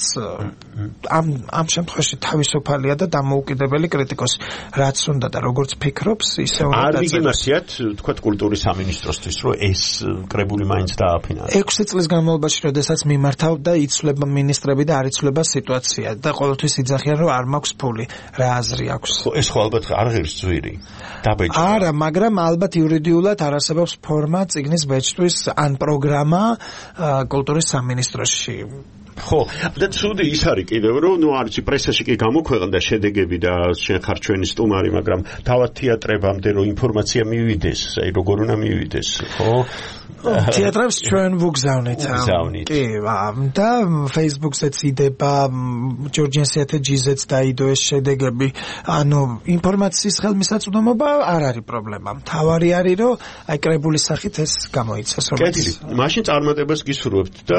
E: ამ ამ შემთხვევაში თავისუფალია და დამოუკიდებელი კრიტიკოსი, რაც უნდა და როგორც ფიქრობს, ისე უნდა
C: არ
E: დაწეროს.
C: არ ვიგიმართიათ, თქვა კულტურის სამინისტროსთვის, რომ ეს კრებული მაინც დააფინანსა.
E: ექვსი წლის განმავლობაში, როდესაც მიმართავ და იცვლება მინისტრები და არ იცვლება სიტუაცია და ყოველთვის იძახიან, რომ არ მაქვს ფული, რა აზრი აქვს.
C: ეს ხო ალბათ არ ღირს ძვირი.
E: არა, მაგრამ ალბათ იურიდიულად არ არსებობს ფორმა წიგნის ბეჭდვის ან პროგრამა კულტურის სამინისტროში.
C: ხო, და ცუდი ის არის კიდევ, რომ ნუ არჩი პრესაში კი გამოქვეყნდა შედეგები და შენ ხარ ჩვენი სტუმარი, მაგრამ თავად თეატრებამდე რომ ინფორმაცია მივიდეს, აი როგორ უნდა მივიდეს, ხო?
E: თეატრებს ჩვენ ვუგზავნით. კი, და Facebook-ზეც იდება, ჯორჯენსიათეჯიზეც დაიდო ეს შედეგები. ანუ ინფორმაციის ხელმისაწვდომობა არ არის პრობლემა. მთავარი არის, რომ აი კრებულის სახით ეს გამოიცეს, რომელიც.
C: კეთილი. მაშინ წარმატებას გისურვებთ და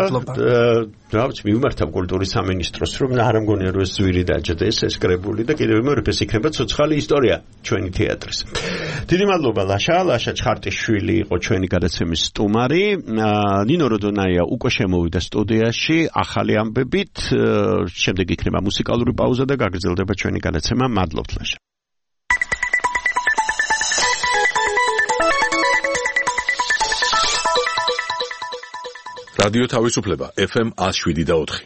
C: რა ვიცი, მიმართავ კულტურის სამინისტროს, რომ არ მგონია რომ ეს ძვირი დაჯდეს, ეს კრებული და კიდევ მეორე ეს იქნება ცოცხალი ისტორია ჩვენი თეატრის. დიდი მადლობა ლაშა, ლაშა ჩხარტიშვილი იყო ჩვენი გადაცემის სტუმარი. ნინო როდონაია უკვე შემოვიდა სტუდიაში ახალი ამბებით, შემდეგ იქნება მუსიკალური პაუზა და გაგრძელდება ჩვენი გადაცემა. მადლობთ ლაშა.
A: რადიო თავისუფლება ეფ ემ ათს შვიდი და ოთხი.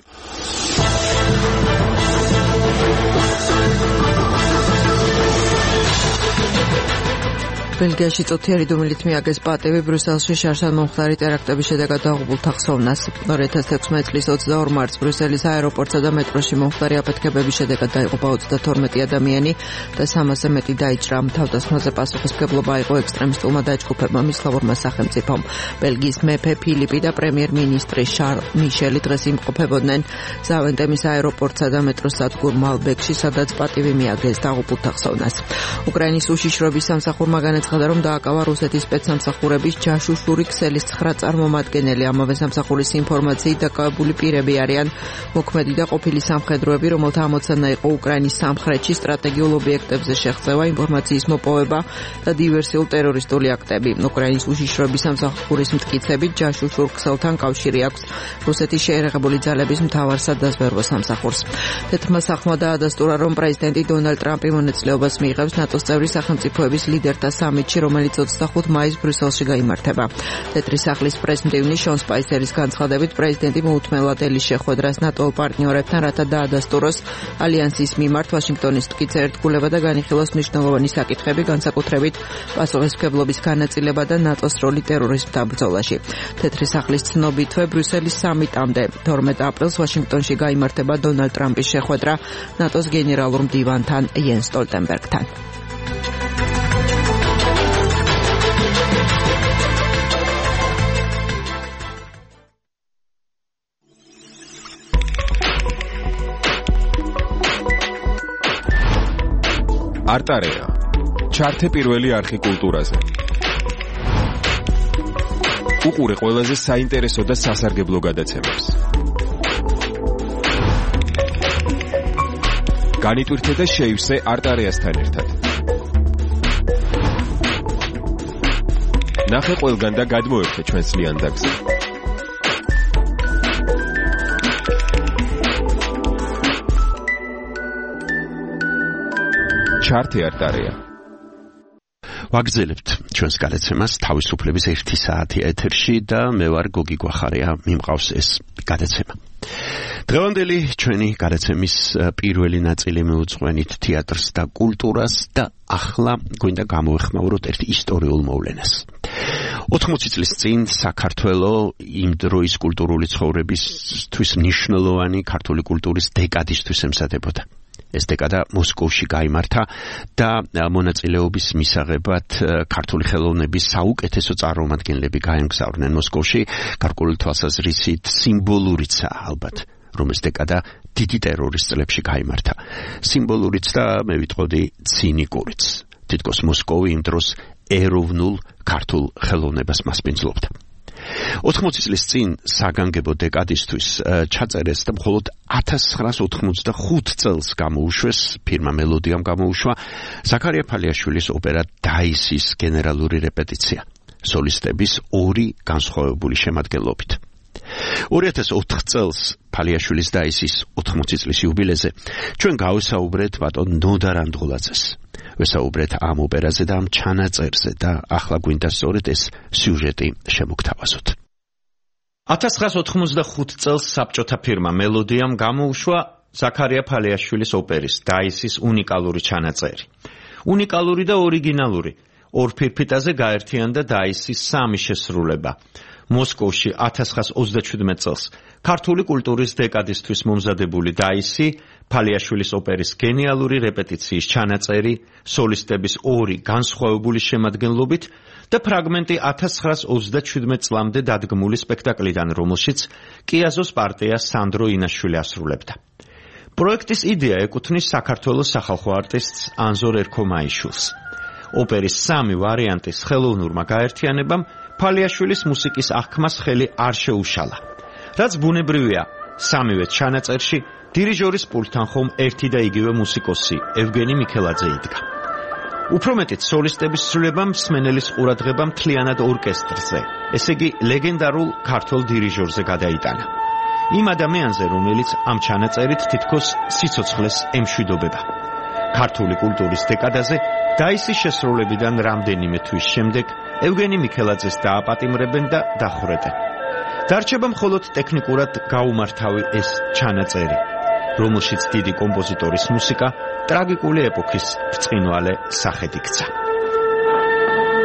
F: ბელგიაში წუთიერი დუმილით მიაგეს პატივი ბრიუსელში შარშან მომხდარი ტერაქტების შედეგად დაღუპულთა ხსოვნას. ორი ათას თექვსმეტი წლის ოცდაორ მარტს ბრიუსელის აეროპორტსა და მეტროში მომხდარი აფეთქებების შედეგად დაიღუპა ოცდათორმეტი ადამიანი და სამასზე მეტი დაიჭრა. თავდასხმაზე პასუხისმგებლობა აიღო ექსტრემისტულმა დაჯგუფებმა, მისლავურმა სახელმწიფომ. ბელგიის მეფე ფილიპი და პრემიერ-მინისტრი შარლ მიშელი დღეს იმყოფებოდნენ ზავენტემის აეროპორტსა და მეტროს სადგურ მალბეკში, სადაც პატივი მიაგეს დაღუპულთა ხსოვნას. უკრაინის უშიშროების სამსახურმა განაცხადა, რომ დააკავა რუსეთის სპეცსამსახურების ჯაშუშური ქსელის ცხრა წარმომადგენელი. ამავე სამსახურის ინფორმაციით დაკავებული პირები არიან მოქმედი და ყოფილი სამხედროები, რომელთა ამოცანა იყო უკრაინის სამხრეთში სტრატეგიულ ობიექტებზე შეღწევა, ინფორმაციის მოპოვება და დივერსიულ ტერორისტული აქტები. უკრაინის უშიშროების სამსახურის მტკიცებით ჯაშუშურ ქსელთან კავშირი აქვს რუსეთის შეერაღებული ძალების მთავარსა და ზვერვო სამსახურს. თეთრმა სახმა დაადასტურა, რომ პრეზიდენტი დონალდ ტრამპი მონაწილეობას მიიღებს ნატოს წევრი სახელმწიფოების ლიდერთა სამიტში, რომელიც ოცდახუთ მაისს ბრიუსელში გაიმართება. თეთრი სახლის პრესმდივნის შონ სპაისერის განცხადებით, პრეზიდენტი მოუთმენლად ელის შეხვედრას ნატო პარტნიორებთან, რათა დაადასტუროს ალიანსის მიმართ ვაშინგტონის მტკიცე ერთგულება და განიხილოს მნიშვნელოვანი საკითხები, განსაკუთრებით პასუხისმგებლობის განაწილება და ნატოს როლი ტერორიზმთან ბრძოლაში. თეთრი სახლის ცნობითვე ბრიუსელის სამიტამდე თორმეტ აპრილს ვაშინგტონში გაიმართება დონალდ ტრამპის შეხვედრა ნატოს გენერალურ მდივანთან იენს სტოლტენბერგთან.
G: არტარეა. ჩართე პირველი არხი კულტურაზე. უყურე ყველაზე საინტერესო და სასარგებლო გადაცემებს. განიტვირთე და შეივსე არტარეასთან ერთად. ნახე ყველგან და გადმოერთე ჩვენს ლიანდაგზე. ჩართე არტარეა.
C: ვაგრძელებთ ჩვენს გადაცემას თავისუფლების ერთი საათი ეთერში და მე ვარ გოგი გვახარია, მიმყავს ეს გადაცემა. დღევანდელი ჩვენი გადაცემის პირველი ნაწილი მიუძღვენით თეატრს და კულტურას და ახლა გვინდა გამოვეხმაუროთ ერთ ისტორიულ მოვლენას. ოთხმოცი წლის წინ საქართველო იმ დროის კულტურული ცხოვრებისთვის მნიშვნელოვანი ქართული კულტურის დეკადისთვის ემზადებოდა. ეს დეკადა მოსკოვში გაიმართა და მონაწილეობის მისაღებად ქართული ხელოვნების საუკეთესო წარმომადგენლები გაემგზავრნენ მოსკოვში. გარკვეული თვალსაზრისით სიმბოლურიცაა ალბათ, რომ ეს დეკადა დიდი ტერორის წლებში გაიმართა. სიმბოლურიც და მე ვიტყოდი ცინიკურიც. თითქოს მოსკოვი იმ დროს ეროვნულ ქართულ ხელოვნებას მასპინძლობდა. ოთხმოცი წლის წინ საგანგებო დეკადისთვის ჩაწერეს და მხოლოდ ათას ცხრაას ოთხმოცდახუთ წელს გამოუშვეს, ფირმა მელოდიამ გამოუშვა ზაქარია ფალიაშვილის ოპერა დაისის გენერალური რეპეტიცია, სოლისტების ორი განსხვავებული შემადგენლობით. ორი ათას ოთხ წელს ფალიაშვილის დაისის ოთხმოცი წლის იუბილეზე ჩვენ გავესაუბრეთ ბატონ ნოდარ ანდღულაძეს. ვესაუბრეთ ამ ოპერაზე და ამ ჩანაწერზე და ახლა გვინდა სწორედ ეს სიუჟეტი შემოგთავაზოთ. ათას ცხრაას ოთხმოცდახუთ წელს საბჭოთა ფირმა მელოდიამ გამოუშვა ზაქარია ფალიაშვილის ოპერის დაისის უნიკალური ჩანაწერი. უნიკალური და ორიგინალური, ორ ფირფიტაზე გაერთიანდა დაისის სამი შესრულება. მოსკოვში ათას ცხრაას ოცდაჩვიდმეტ წელს ქართული კულტურის დეკადისთვის მომზადებული დაისი, ფალიაშვილის ოპერის გენიალური რეპეტიციის ჩანაწერი, სოლისტების ორი განსხვავებული შემადგენლობით და ფრაგმენტი ათას ცხრაას ოცდაჩვიდმეტ წლამდე დადგმული სპექტაკლიდან, რომელშიც კიაზოს პარტია სანდრო ინაშვილი ასრულებდა. პროექტის იდეა ეკუთვნის საქართველოს სახალხო არტისტს ანზორ ერქომაიშვილს. ოპერის სამი ვარიანტის ხელოვნურმა გაერთიანებამ ფალიაშვილის მუსიკის აღქმას ხელი არ შეუშალა. რაც ბუნებრივია, სამივე ჩანაწერში დირიჟორის პულტთან ხომ ერთი და იგივე მუსიკოსი ევგენი მიქელაძე იდგა. უფრო მეტიც, სოლისტების ცვლილებამ მსმენელის ყურადღება მთლიანად ორკესტრზე, ესე იგი ლეგენდარულ ქართულ დირიჟორზე გადაიტანა. იმ ადამიანზე, რომელიც ამ ჩანაწერით თითქოს სიცოცხლეს ემშვიდობება. ქართული კულტურის დეკადაზე დაისის შესრულებიდან რამდენიმე თვის შემდეგ ევგენი მიქელაძეს დააპატიმრებენ და დახვრეტენ. დარჩება მხოლოდ ტექნიკურად გაუმართავი ეს ჩანაწერი, რომელშიც დიდი კომპოზიტორის მუსიკა ტრაგიკული ეპოქის ბრწყინვალე სახედ იქცა.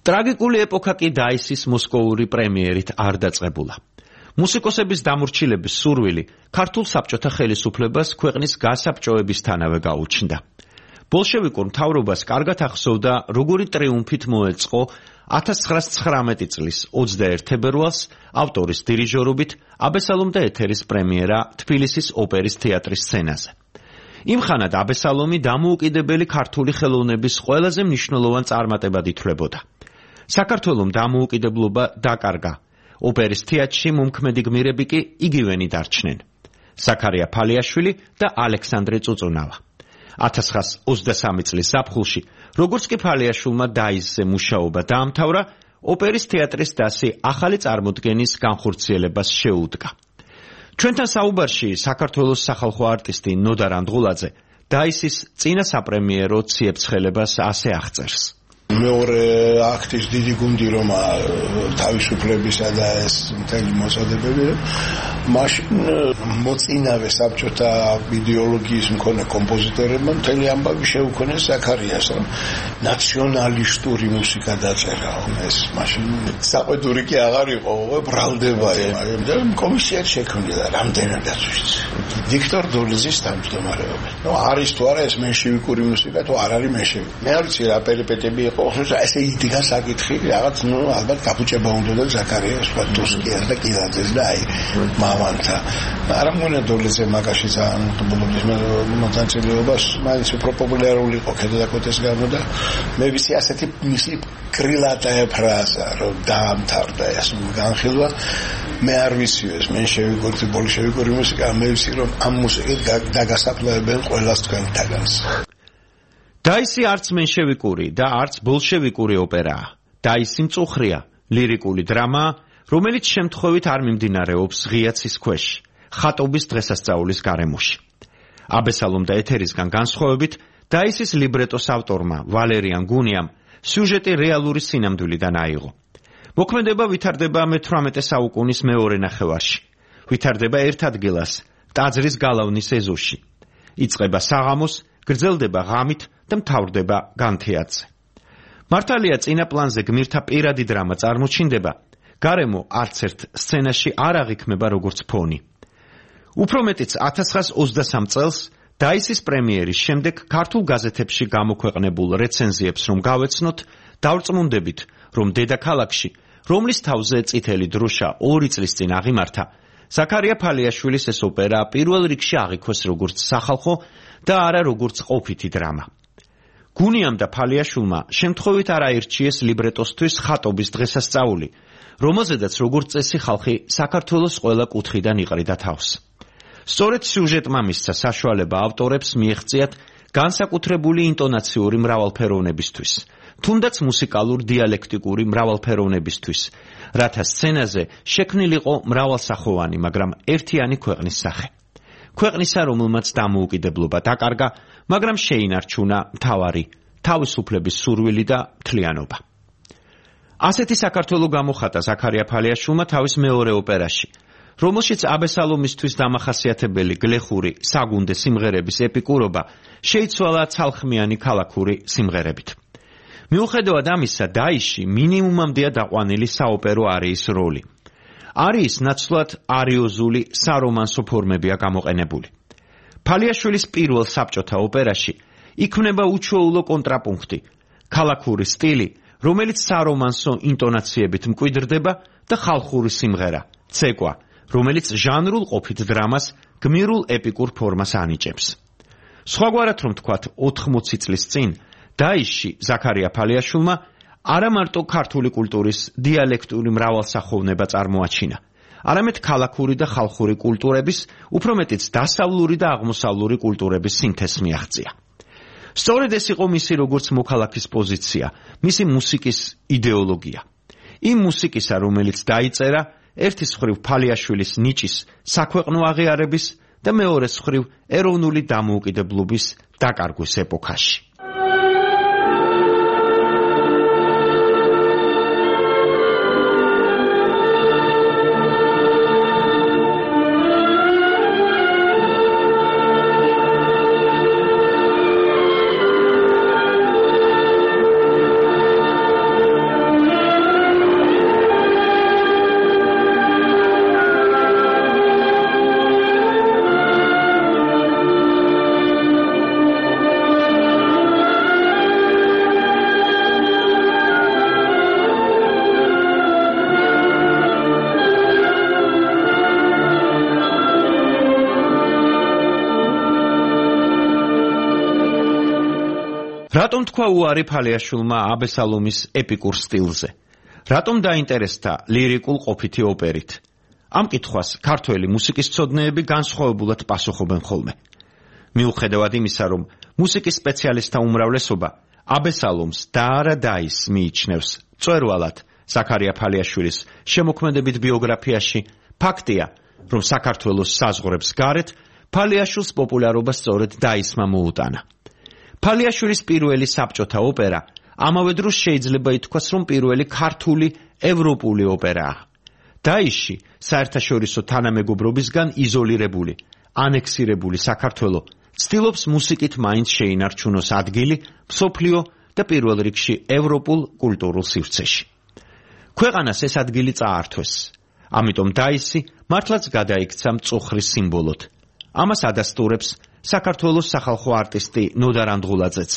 C: ტრაგიკული ეპოქა კი დაისის მოსკოვური პრემიერით არ დაწყებულა. მუსიკოსების დამორჩილების სურვილი ქართულ საბჭოთა ხელისუფლებას ქვეყნის გასაბჭოებისთანავე გაუჩნდა. ბოლშევიკურ მთავრობას კარგად ახსოვდა, როგორი ტრიუმფით მოეწყო ათას ცხრაას ცხრამეტი წლის ოცდაერთი თებერვალს ავტორის დირიჟორობით აბესალომ და ეთერის პრემიერა თბილისის ოპერის თეატრის სცენაზე. იმ ხანად აბესალომი დამოუკიდებელი ქართული ხელოვნების ყველაზე მნიშვნელოვან წარმატებად ითვლებოდა. საქართველომ დამოუკიდებლობა დაკარგა. ოპერის თეატრში მომქმედი გმირები კი იგივენი დარჩნენ. ზაქარია ფალიაშვილი და ალექსანდრე წუწუნავა. ათას ცხრაას ოცდასამი წლის ზაფხულში, როგორც კი ფალიაშვილმა დაისზე მუშაობა დაამთავრა, ოპერის თეატრის დასი ახალი წარმოდგენის განხორციელებას შეუდგა. ჩვენთან საუბარში საქართველოს სახალხო არტისტი ნოდა რანდღულაძე დაისის წინა საპრემიერო ციებ-ცხელებას ასე აღწერს.
H: მეორე აქტის დიდი გუნდი რომ თავისუფლებისა და ეს მთელი მოწოდებები მაშინ მოწინავე საბჭოთა იდეოლოგიის მქონე კომპოზიტორებმა მთელი ამბავი შეუქონეს ზაქარიას რომ ნაციონალისტური მუსიკა დაწერა. ეს მაშინ საყვედური კი აღარ იყო, ბრალდება და კომისიაც შექმნიდა რამდენადაც ვიცი. ვიქტორ დოლიძის თავმჯდომარეობით. ნუ არის თუ არა ეს მენშევიკური მუსიკა თუ არ არის მენშევიკი. მე არ ვიცი რა პერიპეტები იყო. ესე იდგა საკითხი, რაღაც ნუ ალბათ გაფუჭება უნდა ზაქარიას, პატუსკიას და კიდაძეს და აი მამანთა. არა მგონია დოლიძე მაგაში ძალიან ბოლომის მონაწილეობას მაინც უფრო პოპულარული იყო ქედაკოთეს გამო და მე ვიცი ასეთი მისი კრილატა ფრაზა რომ დაამთავრდა ეს განხილვა. მე არ ვიცი ეს მენშევიკური ბოლშევიკური მუსიკა, მე ვიცი რომ ამ მუსიკით დაგასაფლავებენ ყველას თქვენთაგანს.
C: დაისი არც მენშევიკური და არც ბოლშევიკური ოპერაა. დაისი მწუხრია, ლირიკული დრამაა, რომელიც შემთხვევით არ მიმდინარეობს ღია ცის ქვეშ, ხატობის დღესასწაულის გარემოში. აბესალომ და ეთერისგან განსხვავებით, დაისის ლიბრეტოს ავტორმა ვალერიან გუნიამ სიუჟეტი რეალური სინამდვილიდან აიღო. მოქმედება ვითარდება მეთვრამეტე საუკუნის მეორე ნახევარში. ვითარდება ერთ ადგილას, ტაძრის გალავნის ეზოში. იწყება საღამოს, გრძელდება ღამით და მთავრდება განთეატზე. მართალია წინა პლანზე გმირთა პირადი დრამა წარმოჩინდება, გარემო არც ერთ სცენაში არ აღიქმება როგორც ფონი. უფრო მეტიც ათას ცხრაას ოცდასამი წელს დაისის პრემიერის შემდეგ ქართულ გაზეთებში გამოქვეყნებულ რეცენზიებს რომ გავეცნოთ, დავრწმუნდებით, რომ დედაქალაქში, რომლის თავზე წითელი დროშა ორი წლის წინ აღიმართა, ზაქარია ფალიაშვილის ეს ოპერა პირველ რიგში აღიქვეს როგორც სახალხო და არა როგორც ყოფითი დრამა. გუნიამ და ფალიაშვილმა შემთხვევით არ აირჩიეს ლიბრეტოსთვის ხატობის დღესასწაული, რომელზედაც როგორც წესი ხალხი საქართველოს ყველა კუთხიდან იყრიდა თავს. სწორედ სიუჟეტმა მისცა საშუალება ავტორებს მიეღწიათ განსაკუთრებული ინტონაციური მრავალფეროვნებისთვის, თუნდაც მუსიკალურ დიალექტიკური მრავალფეროვნებისთვის, რათა სცენაზე შექმნილიყო მრავალსახოვანი, მაგრამ ერთიანი ქვეყნის სახე. ქვეყნისა, რომელმაც დამოუკიდებლობა დაკარგა, მაგრამ შეინარჩუნა მთავარი თავისუფლების სურვილი და მთლიანობა. ასეთი საქართველო გამოხატა ზაქარია ფალიაშვილმა თავის მეორე ოპერაში, რომელშიც აბესალომისთვის დამახასიათებელი გლეხური საგუნდე სიმღერების ეპიკურობა შეიცვალა ცალხმიანი ქალაქური სიმღერებით. მიუხედავად ამისა, დაისში მინიმუმამდეა დაყვანილი საოპერო არიის როლი. არიის ნაცვლად არიოზული სარომანსო ფორმებია გამოყენებული. ფალიაშვილის პირველ საბჭოთა ოპერაში იქმნება უჩვეულო კონტრაპუნქტი, ქალაქური სტილი, რომელიც სარომანსო ინტონაციებით მკვიდრდება და ხალხური სიმღერა, ცეკვა, რომელიც ჟანრულ ყოფით დრამას გმირულ ეპიკურ ფორმას ანიჭებს. სხვაგვარად რომ თქვათ, ოთხმოცი წლის წინ დაისში ზაქარია ფალიაშვილმა არა მარტო ქართული კულტურის დიალექტური მრავალსახოვნება წარმოაჩინა, არამედ ქალაქური და ხალხური კულტურების, უფრო მეტიც დასავლური და აღმოსავლური კულტურების სინთეზს მიაღწია. სწორედ ეს იყო მისი როგორც მოქალაქის პოზიცია, მისი მუსიკის იდეოლოგია. იმ მუსიკისა, რომელიც დაიწერა ერთის მხრივ ფალიაშვილის ნიჭის საქვეყნო აღიარების და მეორეს მხრივ ეროვნული დამოუკიდებლობის დაკარგვის ეპოქაში. რატომ თქვა უარი ფალიაშვილმა აბესალომის ეპიკურ სტილზე? რატომ დაინტერესდა ლირიკულ ყოფითი ოპერით? ამ კითხვას ქართველი მუსიკისმცოდნეები განსხვავებულად პასუხობენ ხოლმე. მიუხედავად იმისა, რომ მუსიკის სპეციალისტთა უმრავლესობა აბესალომს და არა დაისს მიიჩნევს მწვერვალად ზაქარია ფალიაშვილის შემოქმედებით ბიოგრაფიაში, ფაქტია, რომ საქართველოს საზღვრებს გარეთ ფალიაშვილს პოპულარობა სწორედ დაისმა მოუტანა. ფალიაშვილის პირველი საბჭოთა ოპერა ამავე დროს შეიძლება ითქვას, რომ პირველი ქართული ევროპული ოპერაა. დაისში საერთაშორისო თანამეგობრობისგან იზოლირებული, ანექსირებული საქართველო ცდილობს მუსიკით მაინც შეინარჩუნოს ადგილი მსოფლიო და პირველ რიგში ევროპულ კულტურულ სივრცეში. ქვეყანას ეს ადგილი წაართვეს. ამიტომ დაისი მართლაც გადაიქცა მწუხრის სიმბოლოდ. ამას ადასტურებს საქართველოს სახალხო არტისტი ნოდა რამდგულაძეც.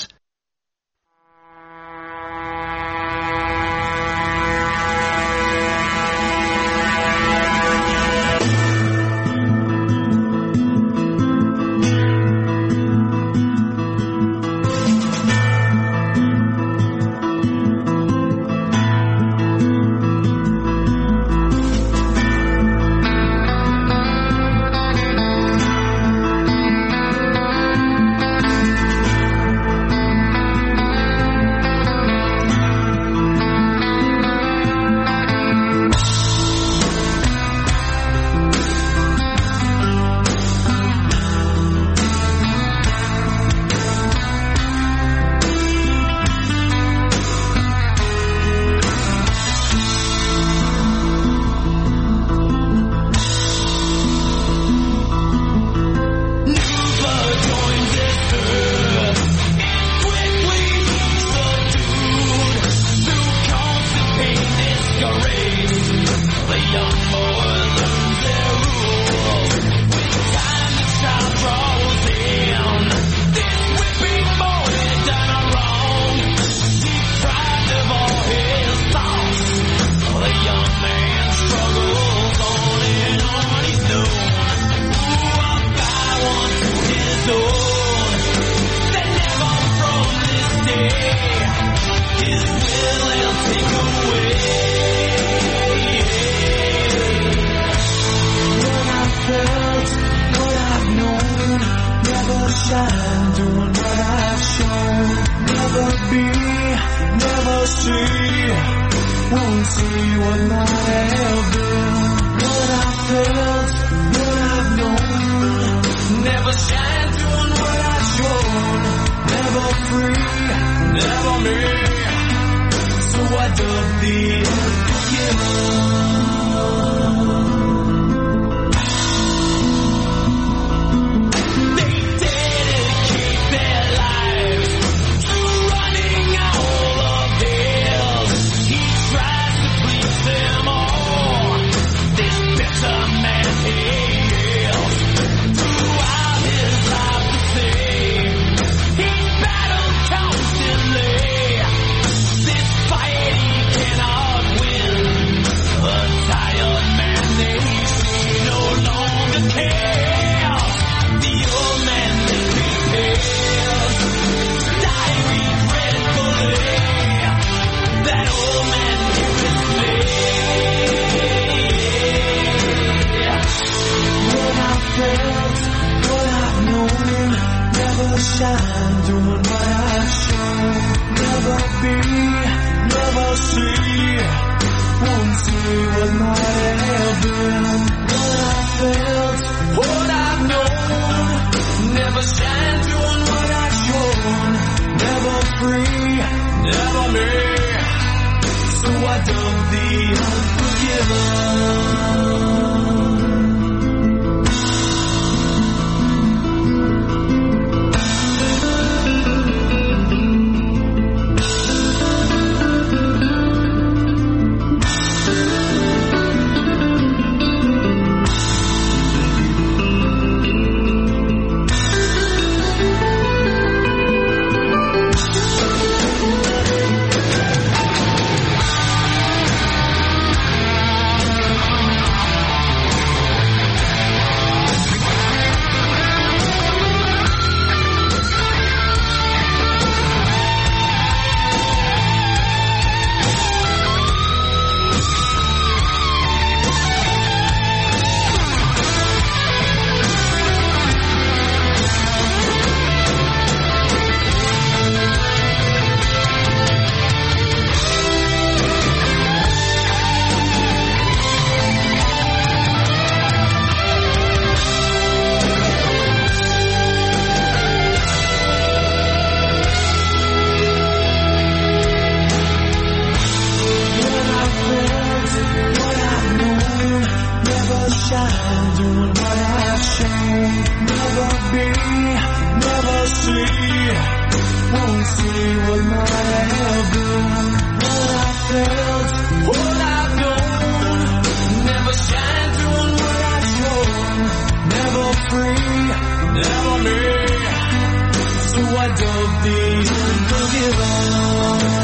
D: see, won't see what might have been. What I felt, what I've known, never shine through what I've shown. Never free, never me. So I dug the unforgiven.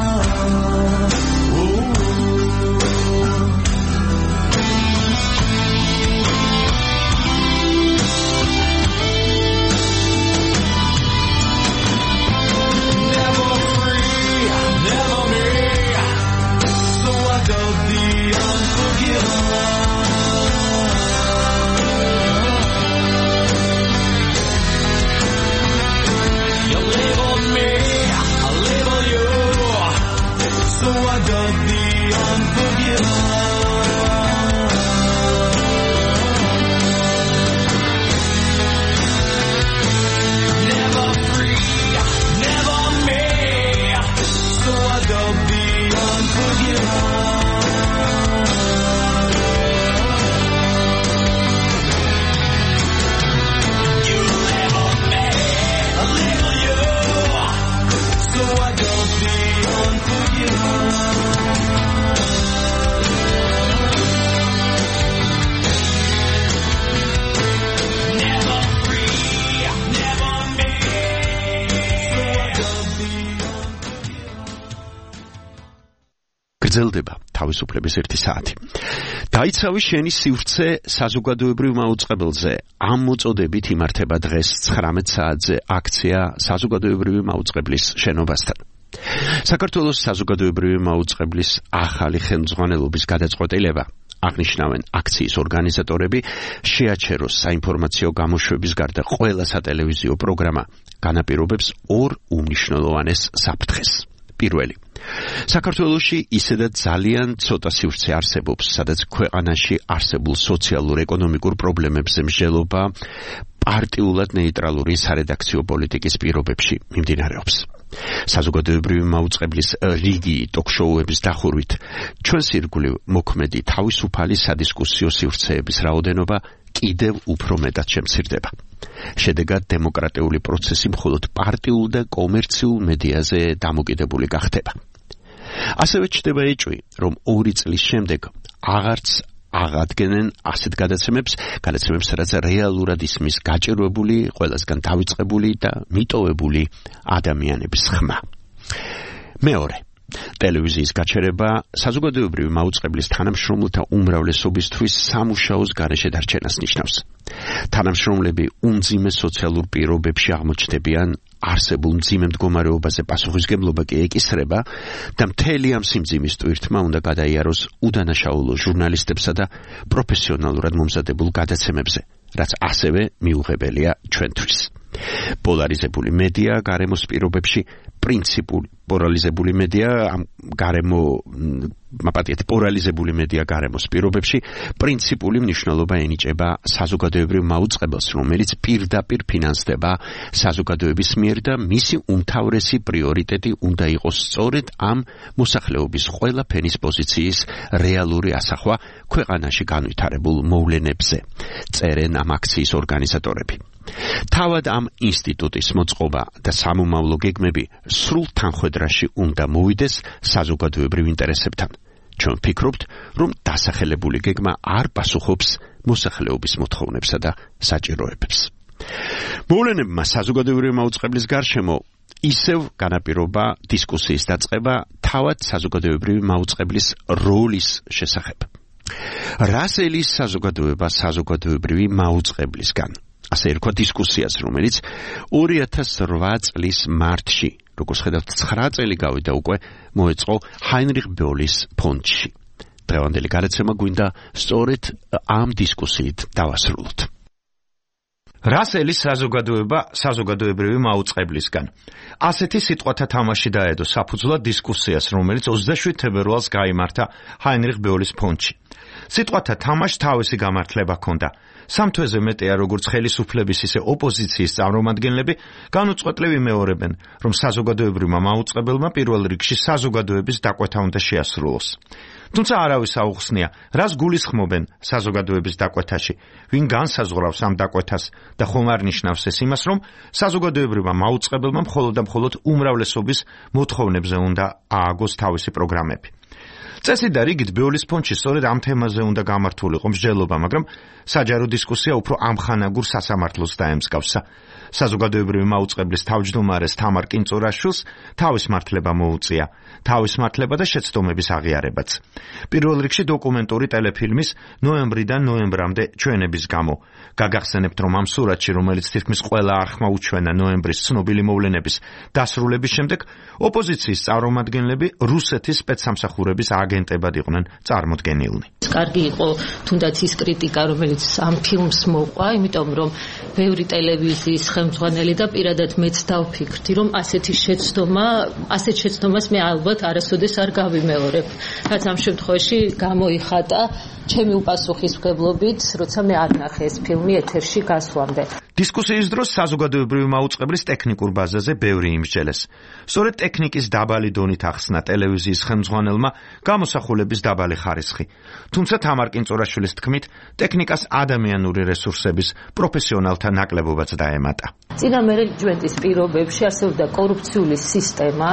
C: გრძელდება თავისუფლების ერთი საათი. დაიცავი შენი სივრცე საზოგადოებრივ მაუწყებელზე. ამ მოწოდებით იმართება დღეს ცხრამეტ საათზე აქცია საზოგადოებრივი მაუწყებლის შენობასთან. საქართველოს საზოგადოებრივი მაუწყებლის ახალი ხელმძღვანელობის გადაწყვეტილება აღნიშნავენ აქციის ორგანიზატორები, შეაჩეროს საინფორმაციო გამოშვების გარდა ყველა სატელევიზიო პროგრამა განაპირობებს ორ უმნიშვნელოვანეს საფრთხეს. პირველი, საქართველოში ისედაც ძალიან ცოტა სივრცე არსებობს, სადაც ქვეყანაში არსებულ სოციალურ-ეკონომიკურ პრობლემებზე მსჯელობა პარტიულად ნეიტრალური სარედაქციო პოლიტიკის პირობებში მიმდინარეობს. საზოგადოებრივი მაუწყებლის რიგი ტოქ-შოუების დახურვით ჩვენს ირგვლივ მოქმედი თავისუფალი სადისკუსიო სივრცეების რაოდენობა კიდევ უფრო მეტად შემცირდება. შედეგად დემოკრატიული პროცესი მხოლოდ პარტიულ და კომერციულ მედიაზე დამოკიდებული გახდება. ასევე ჩნდება ეჭვი, რომ ორი წლის შემდეგ აღარც აღადგენენ ასეთ გადაცემებს, გადაცემებს, რაც რეალურად ისმის გაჭირვებული, ყველასგან დავიწყებული და მიტოვებული ადამიანების ხმა. მეორე, ტელევიზიის გაჩერება საზოგადოებრივი მაუწყებლის თანამშრომელთა უმრავლესობისთვის სამუშაოს გარეშე დარჩენას ნიშნავს. თანამშრომლები უმძიმე სოციალურ პირობებში აღმოჩნდებიან, არსებულ მძიმე მდგომარეობაზე პასუხისგებლობა კი ეკისრება და მთელი ამ სიმძიმის ტვირთმა უნდა გადაიაროს უდანაშაულო ჟურნალისტებსა და პროფესიონალურად მომზადებულ გადაცემებზე, რაც ასევე მიუღებელია ჩვენთვის. პოლარიზებული მედია გარემოს პირობებში პრინციპული პოლარიზებული მედია გარემო მაპატიეთ პოლარიზებული მედია გარემოს პირობებში პრინციპული მნიშვნელობა ენიჭება საზოგადოებრივ მაუწყებელს, რომელიც პირდაპირ ფინანსდება საზოგადოების მიერ და მისი უმთავრესი პრიორიტეტი უნდა იყოს სწორედ ამ მოსახლეობის ყველა ფენის პოზიციის რეალური ასახვა ქვეყანაში განვითარებულ მოვლენებზე, წერენ ამ აქციის ორგანიზატორები. თავად ამ ინსტიტუტის მოწყობა და სამომავლო გეგმები სრულ თანხვედრაში უნდა მოვიდეს საზოგადოებრივ ინტერესებთან. ჩვენ ვფიქრობთ, რომ დასახელებული გეგმა არ პასუხობს მოსახლეობის მოთხოვნებსა და საჭიროებებს. მოვლენებმა საზოგადოებრივი მაუწყებლის გარშემო ისევ განაპირობა დისკუსიის დაწყება თავად საზოგადოებრივი მაუწყებლის როლის შესახებ. რას ელის საზოგადოება საზოგადოებრივი მაუწყებლისგან? ასე ერქვა დისკუსიას, რომელიც ორი ათას რვა წლის მარტში, როგორც ხედავთ, ცხრა წელი გავიდა უკვე, მოეწყო ჰაინრიხ ბოლის ფონდში. დღევანდელი გადაცემა გვინდა სწორედ ამ დისკუსიით დავასრულოთ. რას ელის საზოგადოება საზოგადოებრივი მაუწყებლისგან? ასეთი სიტყვათა თამაში დაედო საფუძვლად დისკუსიას, რომელიც ოცდაშვიდ თებერვალს გაიმართა ჰაინრიხ ბოლის ფონდში. სიტყვათა თამაშს თავისი გამართლება ჰქონდა. სამ თვეზე მეტია, როგორც ხელისუფლების, ისე ოპოზიციის წარმომადგენლები განუწყვეტლივ იმეორებენ, რომ საზოგადოებრივმა მაუწყებელმა პირველ რიგში საზოგადოების დაკვეთა უნდა შეასრულოს. თუმცა არავის აუხსნია, რას გულისხმობენ საზოგადოების დაკვეთაში, ვინ განსაზღვრავს ამ დაკვეთას და ხომ არ ნიშნავს ეს იმას, რომ საზოგადოებრივმა მაუწყებელმა მხოლოდ და მხოლოდ უმრავლესობის მოთხოვნებზე უნდა ააგოს თავისი პროგრამები. წესით და რიგით ბეოლის ფონდში სწორედ ამ თემაზე უნდა გამართულიყო მსჯელობა, მაგრამ საჯარო დისკუსია უფრო ამხანაგურ სასამართლოს დაემსგავსა. საზოგადოებრივი მაუწყებლის თავმჯდომარეს თამარ კინწურაშვილს თავის მართლება მოუწია, თავის მართლება და შეცდომების აღიარებაც. პირველ რიგში დოკუმენტური ტელეფილმის ნოემბრიდან ნოემბრამდე ჩვენების გამო. გაგახსენებთ, რომ ამ სურათში, რომელიც თითქმის ყველა არხმა უჩვენა ნოემბრის ცნობილი მოვლენების დასრულების შემდეგ, ოპოზიციის წარმომადგენლები რუსეთის სპეცსამსახურების აგენტებად იყვნენ წარმოდგენილნი.
I: კარგი იყო თუნდაც ის კრიტიკა, რომელიც ამ ფილმს მოყვა, იმიტომ რომ ბევრი ტელევიზიის ხელმძღვანელი და პირადად მეც დავფიქრდი, რომ ასეთი შეცდომა, ასეთ შეცდომას მე ალბათ არასოდეს არ გავიმეორებ. რაც ამ შემთხვევაში გამოიხატა ჩემი უპასუხისმგებლობით, როცა მე არ ნახე ეს ფილმი ეთერში გასვლამდე.
C: დისკუსიის დროს საზოგადოებრივი მაუწყებლის ტექნიკურ ბაზაზე ბევრი იმსჯელეს. სწორედ ტექნიკის დაბალი დონით ახსნა ტელევიზიის ხელმძღვანელმა გამოსახულების დაბალი ხარისხი. თუმცა თამარ კინწურაშვილის თქმით, ტექნიკას ადამიანური რესურსების პროფესიონალთა ნაკლებობაც დაემატა.
I: წინა მენეჯმენტის პირობებში არსებობდა კორუფციული სისტემა,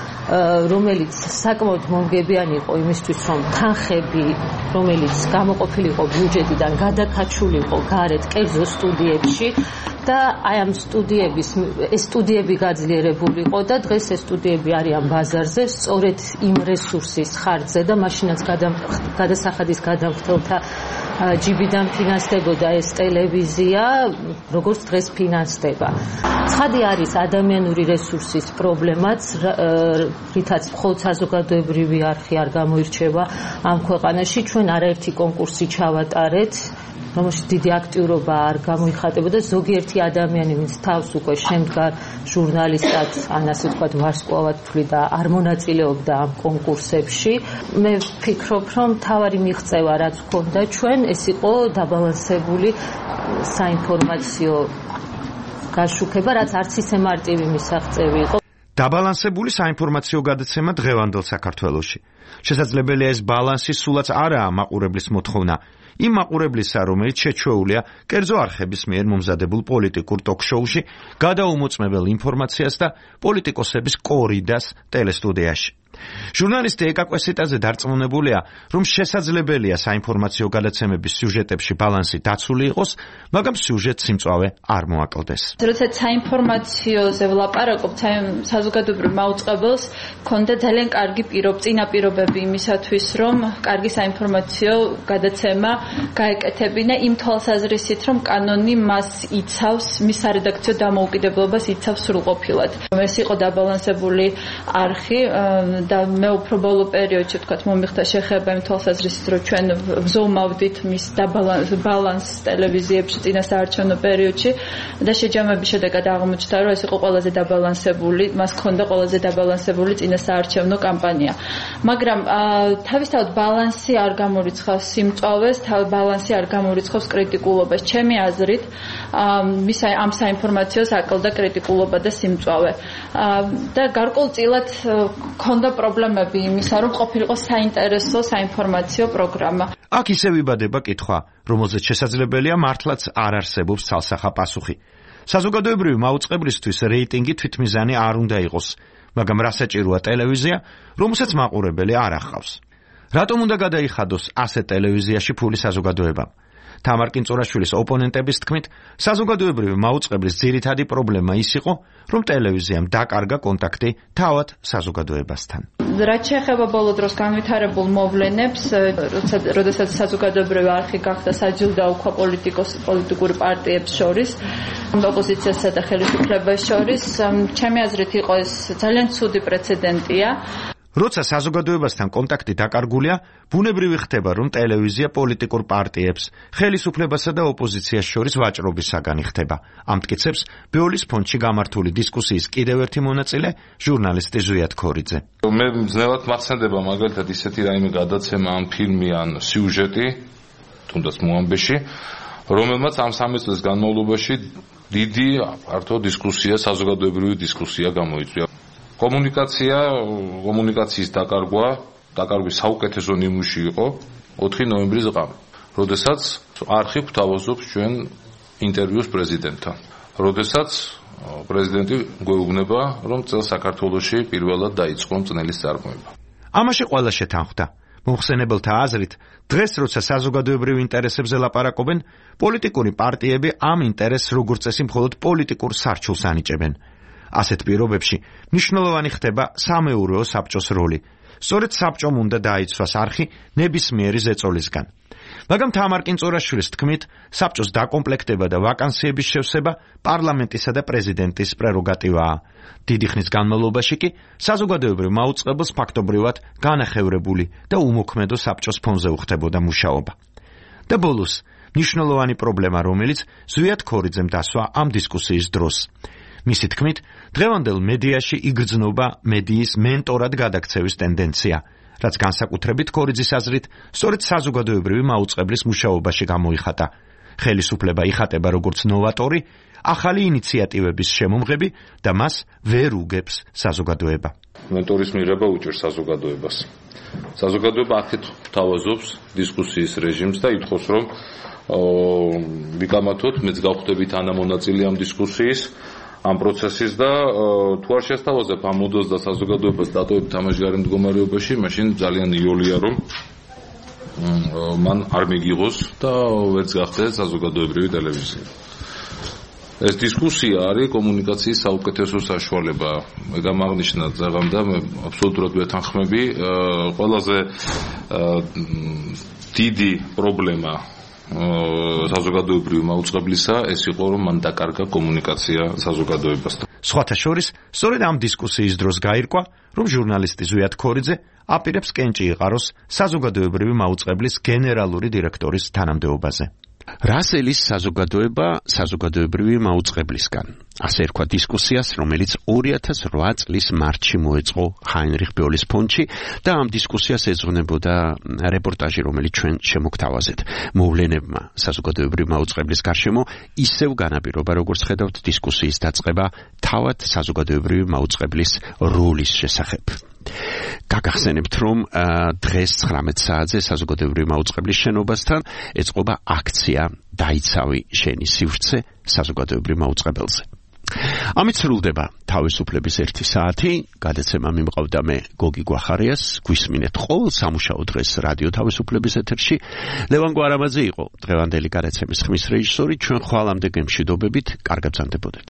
I: რომელიც საკმაოდ მომგებიანი იყო იმისთვის, რომ თანხები, რომელიც გამოყოფილიყო ბიუჯეტიდან, გადაკაჩულიყო გარეთ კერძო სტუდიებში და აი ამ სტუდიების ეს სტუდიები გაძლიერებულიყო და დღეს ეს სტუდიები არიან ბაზარზე სწორედ იმ რესურსის ხარჯზე და მაშინაც გადასახადის გადამხდელთა ჯიბიდან ფინანსდებოდა ეს ტელევიზია, როგორც დღეს ფინანსდება. ცხადი არის ადამიანური რესურსის პრობლემაც, რითაც მხოლოდ საზოგადოებრივი არხი არ გამოირჩევა ამ ქვეყანაში. ჩვენ არაერთი კონკურსი ჩავატარეთ, რომელშიც დიდი აქტიურობა არ გამოიხატებოდა. ზოგიერთი ადამიანი, ვინც თავს უკვე შემდგარ ჟურნალისტად, ან ასე ვთქვათ, ვარსკვლავად თვლიდა, არ მონაწილეობდა ამ კონკურსებში. მე ვფიქრობ, რომ თავარი მიღწევა, რაც ჰქონდა ჩვენ, ეს იყო დაბალანსებული საინფორმაციო გაშუქება, რაც არც ისე მარტივი მისაღწევი იყო.
C: დაბალანსებული საინფორმაციო გადაცემა დღევანდელ საქართველოში. შესაძლებელია ეს ბალანსი სულაც არაა მაყურებლის მოთხოვნა. იმ მაყურებლისა, რომელიც შეჩვეულია კერძო არხების მიერ მომზადებულ პოლიტიკურ ტოქ-შოუში, გადაუმოწმებელ ინფორმაციას და პოლიტიკოსების კორიდას ტელესტუდიაში. ჟურნალისტი ეკა კვესიტაძე დარწმუნებულია, რომ შესაძლებელია საინფორმაციო გადაცემების სიუჟეტებში ბალანსი დაცული იყოს, მაგრამ სიუჟეტ სიმწვავე არ მოაკლდეს.
J: როცა საინფორმაციოზე ვლაპარაკობთ, საზოგადოებრივ მაუწყებელს ქონდა ძალიან კარგი პირობ, წინა პირობები იმისათვის, რომ კარგი საინფორმაციო გადაცემა გაეკეთებინა იმ თვალსაზრისით, რომ კანონი მას იცავს, მის სარედაქციო დამოუკიდებლობას იცავს სრულყოფილად. ეს იყო დაბალანსებული არხი და მე უფრო ბოლო პერიოდში ვთქვათ მომიხდა შეხება იმ თვალსაზრისით, რომ ჩვენ ვზოუმავდით მის დაბალანს ტელევიზიებში წინა საარჩევნო პერიოდში და შეჯამების შედეგად აღმოჩნდა, რომ ეს იყო ყველაზე დაბალანსებული, მას ჰქონდა ყველაზე დაბალანსებული წინა საარჩევნო კამპანია. მაგრამ თავისთავად ბალანსი არ გამორიცხავს სიმწვავეს, ბალანსი არ გამორიცხავს კრიტიკულობას. ჩემი აზრით, მის ამ საინფორმაციოს აკლდა კრიტიკულობა და სიმწვავე. და გარკვეულწილად ქონდა პრობლემები იმისა, რომ ყოფილიყო საინტერესო საინფორმაციო პროგრამა.
C: აქ ისე ვიბადება კითხვა, რომელზეც შესაძლებელია მართლაც არ არსებობს ცალსახა პასუხი. საზოგადოებრივი მაუწყებლისთვის რეიტინგი თვითმიზანი არ უნდა იყოს, მაგრამ რა საჭიროა ტელევიზია, რომელსაც მაყურებელი არ ახავს. რატომ უნდა გადაიხადოს ასეთ ტელევიზიაში ფული საზოგადოებამ? თამარ კინწურაშვილის ოპონენტების თქმით, საზოგადოებრივი მაუწყებლის ძირითადი პრობლემა ის იყო, რომ ტელევიზიამ დაკარგა კონტაქტი თავად საზოგადოებასთან.
J: რაც შეეხება ბოლო დროს განვითარებულ მოვლენებს, როდესაც საზოგადოებრივი არხი გახდა საჯილდაუქვა პოლიტიკური პარტიებს შორის, ოპოზიციასა და ხელისუფლებას შორის, ჩემი აზრით იყო ეს ძალიან ცუდი პრეცედენტია. როცა საზოგადოებასთან კონტაქტი დაკარგულია, ბუნებრივი ხდება, რომ ტელევიზია პოლიტიკურ პარტიებს, ხელისუფლებასა და ოპოზიციას შორის ვაჭრობის საგანი ხდება. ამ მტკიცებს ბეოლის ფონდში გამართული დისკუსიის კიდევ ერთი მონაწილე, ჟურნალისტი ზვიად ქორიძე.
K: მე ძნელად მახსენდება მაგალითად ისეთი რაიმე გადაცემა, ან ფილმი, ან სიუჟეტი, თუნდაც მოამბეში, რომელმაც ამ სამი წლის განმავლობაში დიდი ფართო დისკუსია, საზოგადოებრივი დისკუსია გამოიწვია. კომუნიკაცია, კომუნიკაციის დაკარგვა დაკარგვის საუკეთესო ნიმუში იყო ოთხი ნოემბრის ღამე, როდესაც არხი გვთავაზობს ჩვენ ინტერვიუს პრეზიდენტთან. როდესაც პრეზიდენტი გვეუბნება, რომ წელს საქართველოში პირველად დაიწყო მწნელის წარმოება.
C: ამაში ყველა შეთანხმდა. მოხსენებელთა აზრით, დღეს როცა საზოგადოებრივ ინტერესებზე ლაპარაკობენ, პოლიტიკური პარტიები ამ ინტერესს როგორც წესი მხოლოდ პოლიტიკურ სარჩულს ანიჭებენ. ასეთ პირობებში მნიშვნელოვანი ხდება სამეურვეო საბჭოს როლი. სწორედ საბჭომ უნდა დაიცვას არხი ნებისმიერი ზეწოლისგან. მაგრამ თამარ კინწორაშვილის თქმით, საბჭოს დაკომპლექტება და ვაკანსიების შევსება პარლამენტისა და პრეზიდენტის პრეროგატივაა. დიდი ხნის განმავლობაში კი საზოგადოებრივ მაუწყებელს ფაქტობრივად განახევრებული და უმოქმედო საბჭოს ფონზე უხდებოდა მუშაობა. და ბოლოს, მნიშვნელოვანი პრობლემა, რომელიც ზვიად ქორიძემ დასვა ამ დისკუსიის დროს. მისი თქმით, დღევანდელ მედიაში იგრძნობა მედიის მენტორად გადაქცევის ტენდენცია, რაც განსაკუთრებით ქორიძის აზრით, სწორედ საზოგადოებრივი მაუწყებლის მუშაობაში გამოიხატა. ხელისუფლება იხატება როგორც ნოვატორი, ახალი ინიციატივების შემომღები და მას ვერ უგებს საზოგადოება.
K: მენტორის მიღება უჭირს საზოგადოებას. საზოგადოება აქეთ თავაზობს დისკუსიის რეჟიმს და ითხოვს, რომ ვიკამათოთ, მეც გავხდები თანამონაწილე ამ დისკუსიის, ამ პროცესის და თუ არ შესთავაზებ ამ მოდელს და საზოგადოებას დატოვებ თამაშგარი მდგომარეობაში, მაშინ ძალიან იოლია, რომ მან არ მიგიღოს და ვერც გახდეს საზოგადოებრივი ტელევიზია. ეს დისკუსია არის კომუნიკაციის საუკეთესო საშუალება. მე გამაღნიშნა ზაღამ და მე აბსოლუტურად ვეთანხმები, ყველაზე დიდი პრობლემა საზოგადოებრივი მაუწყებლისა ეს იყო, რომ მან დაკარგა კომუნიკაცია საზოგადოებასთან.
C: სხვათა შორის, სწორედ ამ დისკუსიის დროს გაირკვა, რომ ჟურნალისტი ზვიად ქორიძე აპირებს კენჭი იყაროს საზოგადოებრივი მაუწყებლის გენერალური დირექტორის თანამდებობაზე. რას ელის საზოგადოება საზოგადოებრივი მაუწყებლისგან? ასე ერქვა დისკუსიას, რომელიც ორი ათას ოთხ წლის მარტში მოეწყო ჰაინრიხ ბეოლის ფონდში და ამ დისკუსიას ეძღვნებოდა რეპორტაჟი, რომელიც ჩვენ შემოგთავაზეთ. მოვლენებმა საზოგადოებრივი მაუწყებლის გარშემო ისევ განაპირობა, როგორც ხედავთ, დისკუსიის დაწყება თავად საზოგადოებრივი მაუწყებლის როლის შესახებ. გაგახსენებთ, რომ დღეს ცხრამეტ საათზე საზოგადოებრივი მაუწყებლის შენობასთან ეწყობა აქცია დაიცავი შენი სივრცე საზოგადოებრივ მაუწყებელზე. ამით სრულდება თავისუფლების ერთი საათი. გადაცემა მიმყავდა მე გოგი გვახარიას. გვისმინეთ ყოველ სამუშაო დღეს რადიო თავისუფლების ეთერში. ლევან გვარამაძე იყო დღევანდელი გადაცემის ხმის რეჟისორი. ჩვენ ხვალამდე გემშვიდობებით, კარგად ბრძანდებოდეთ.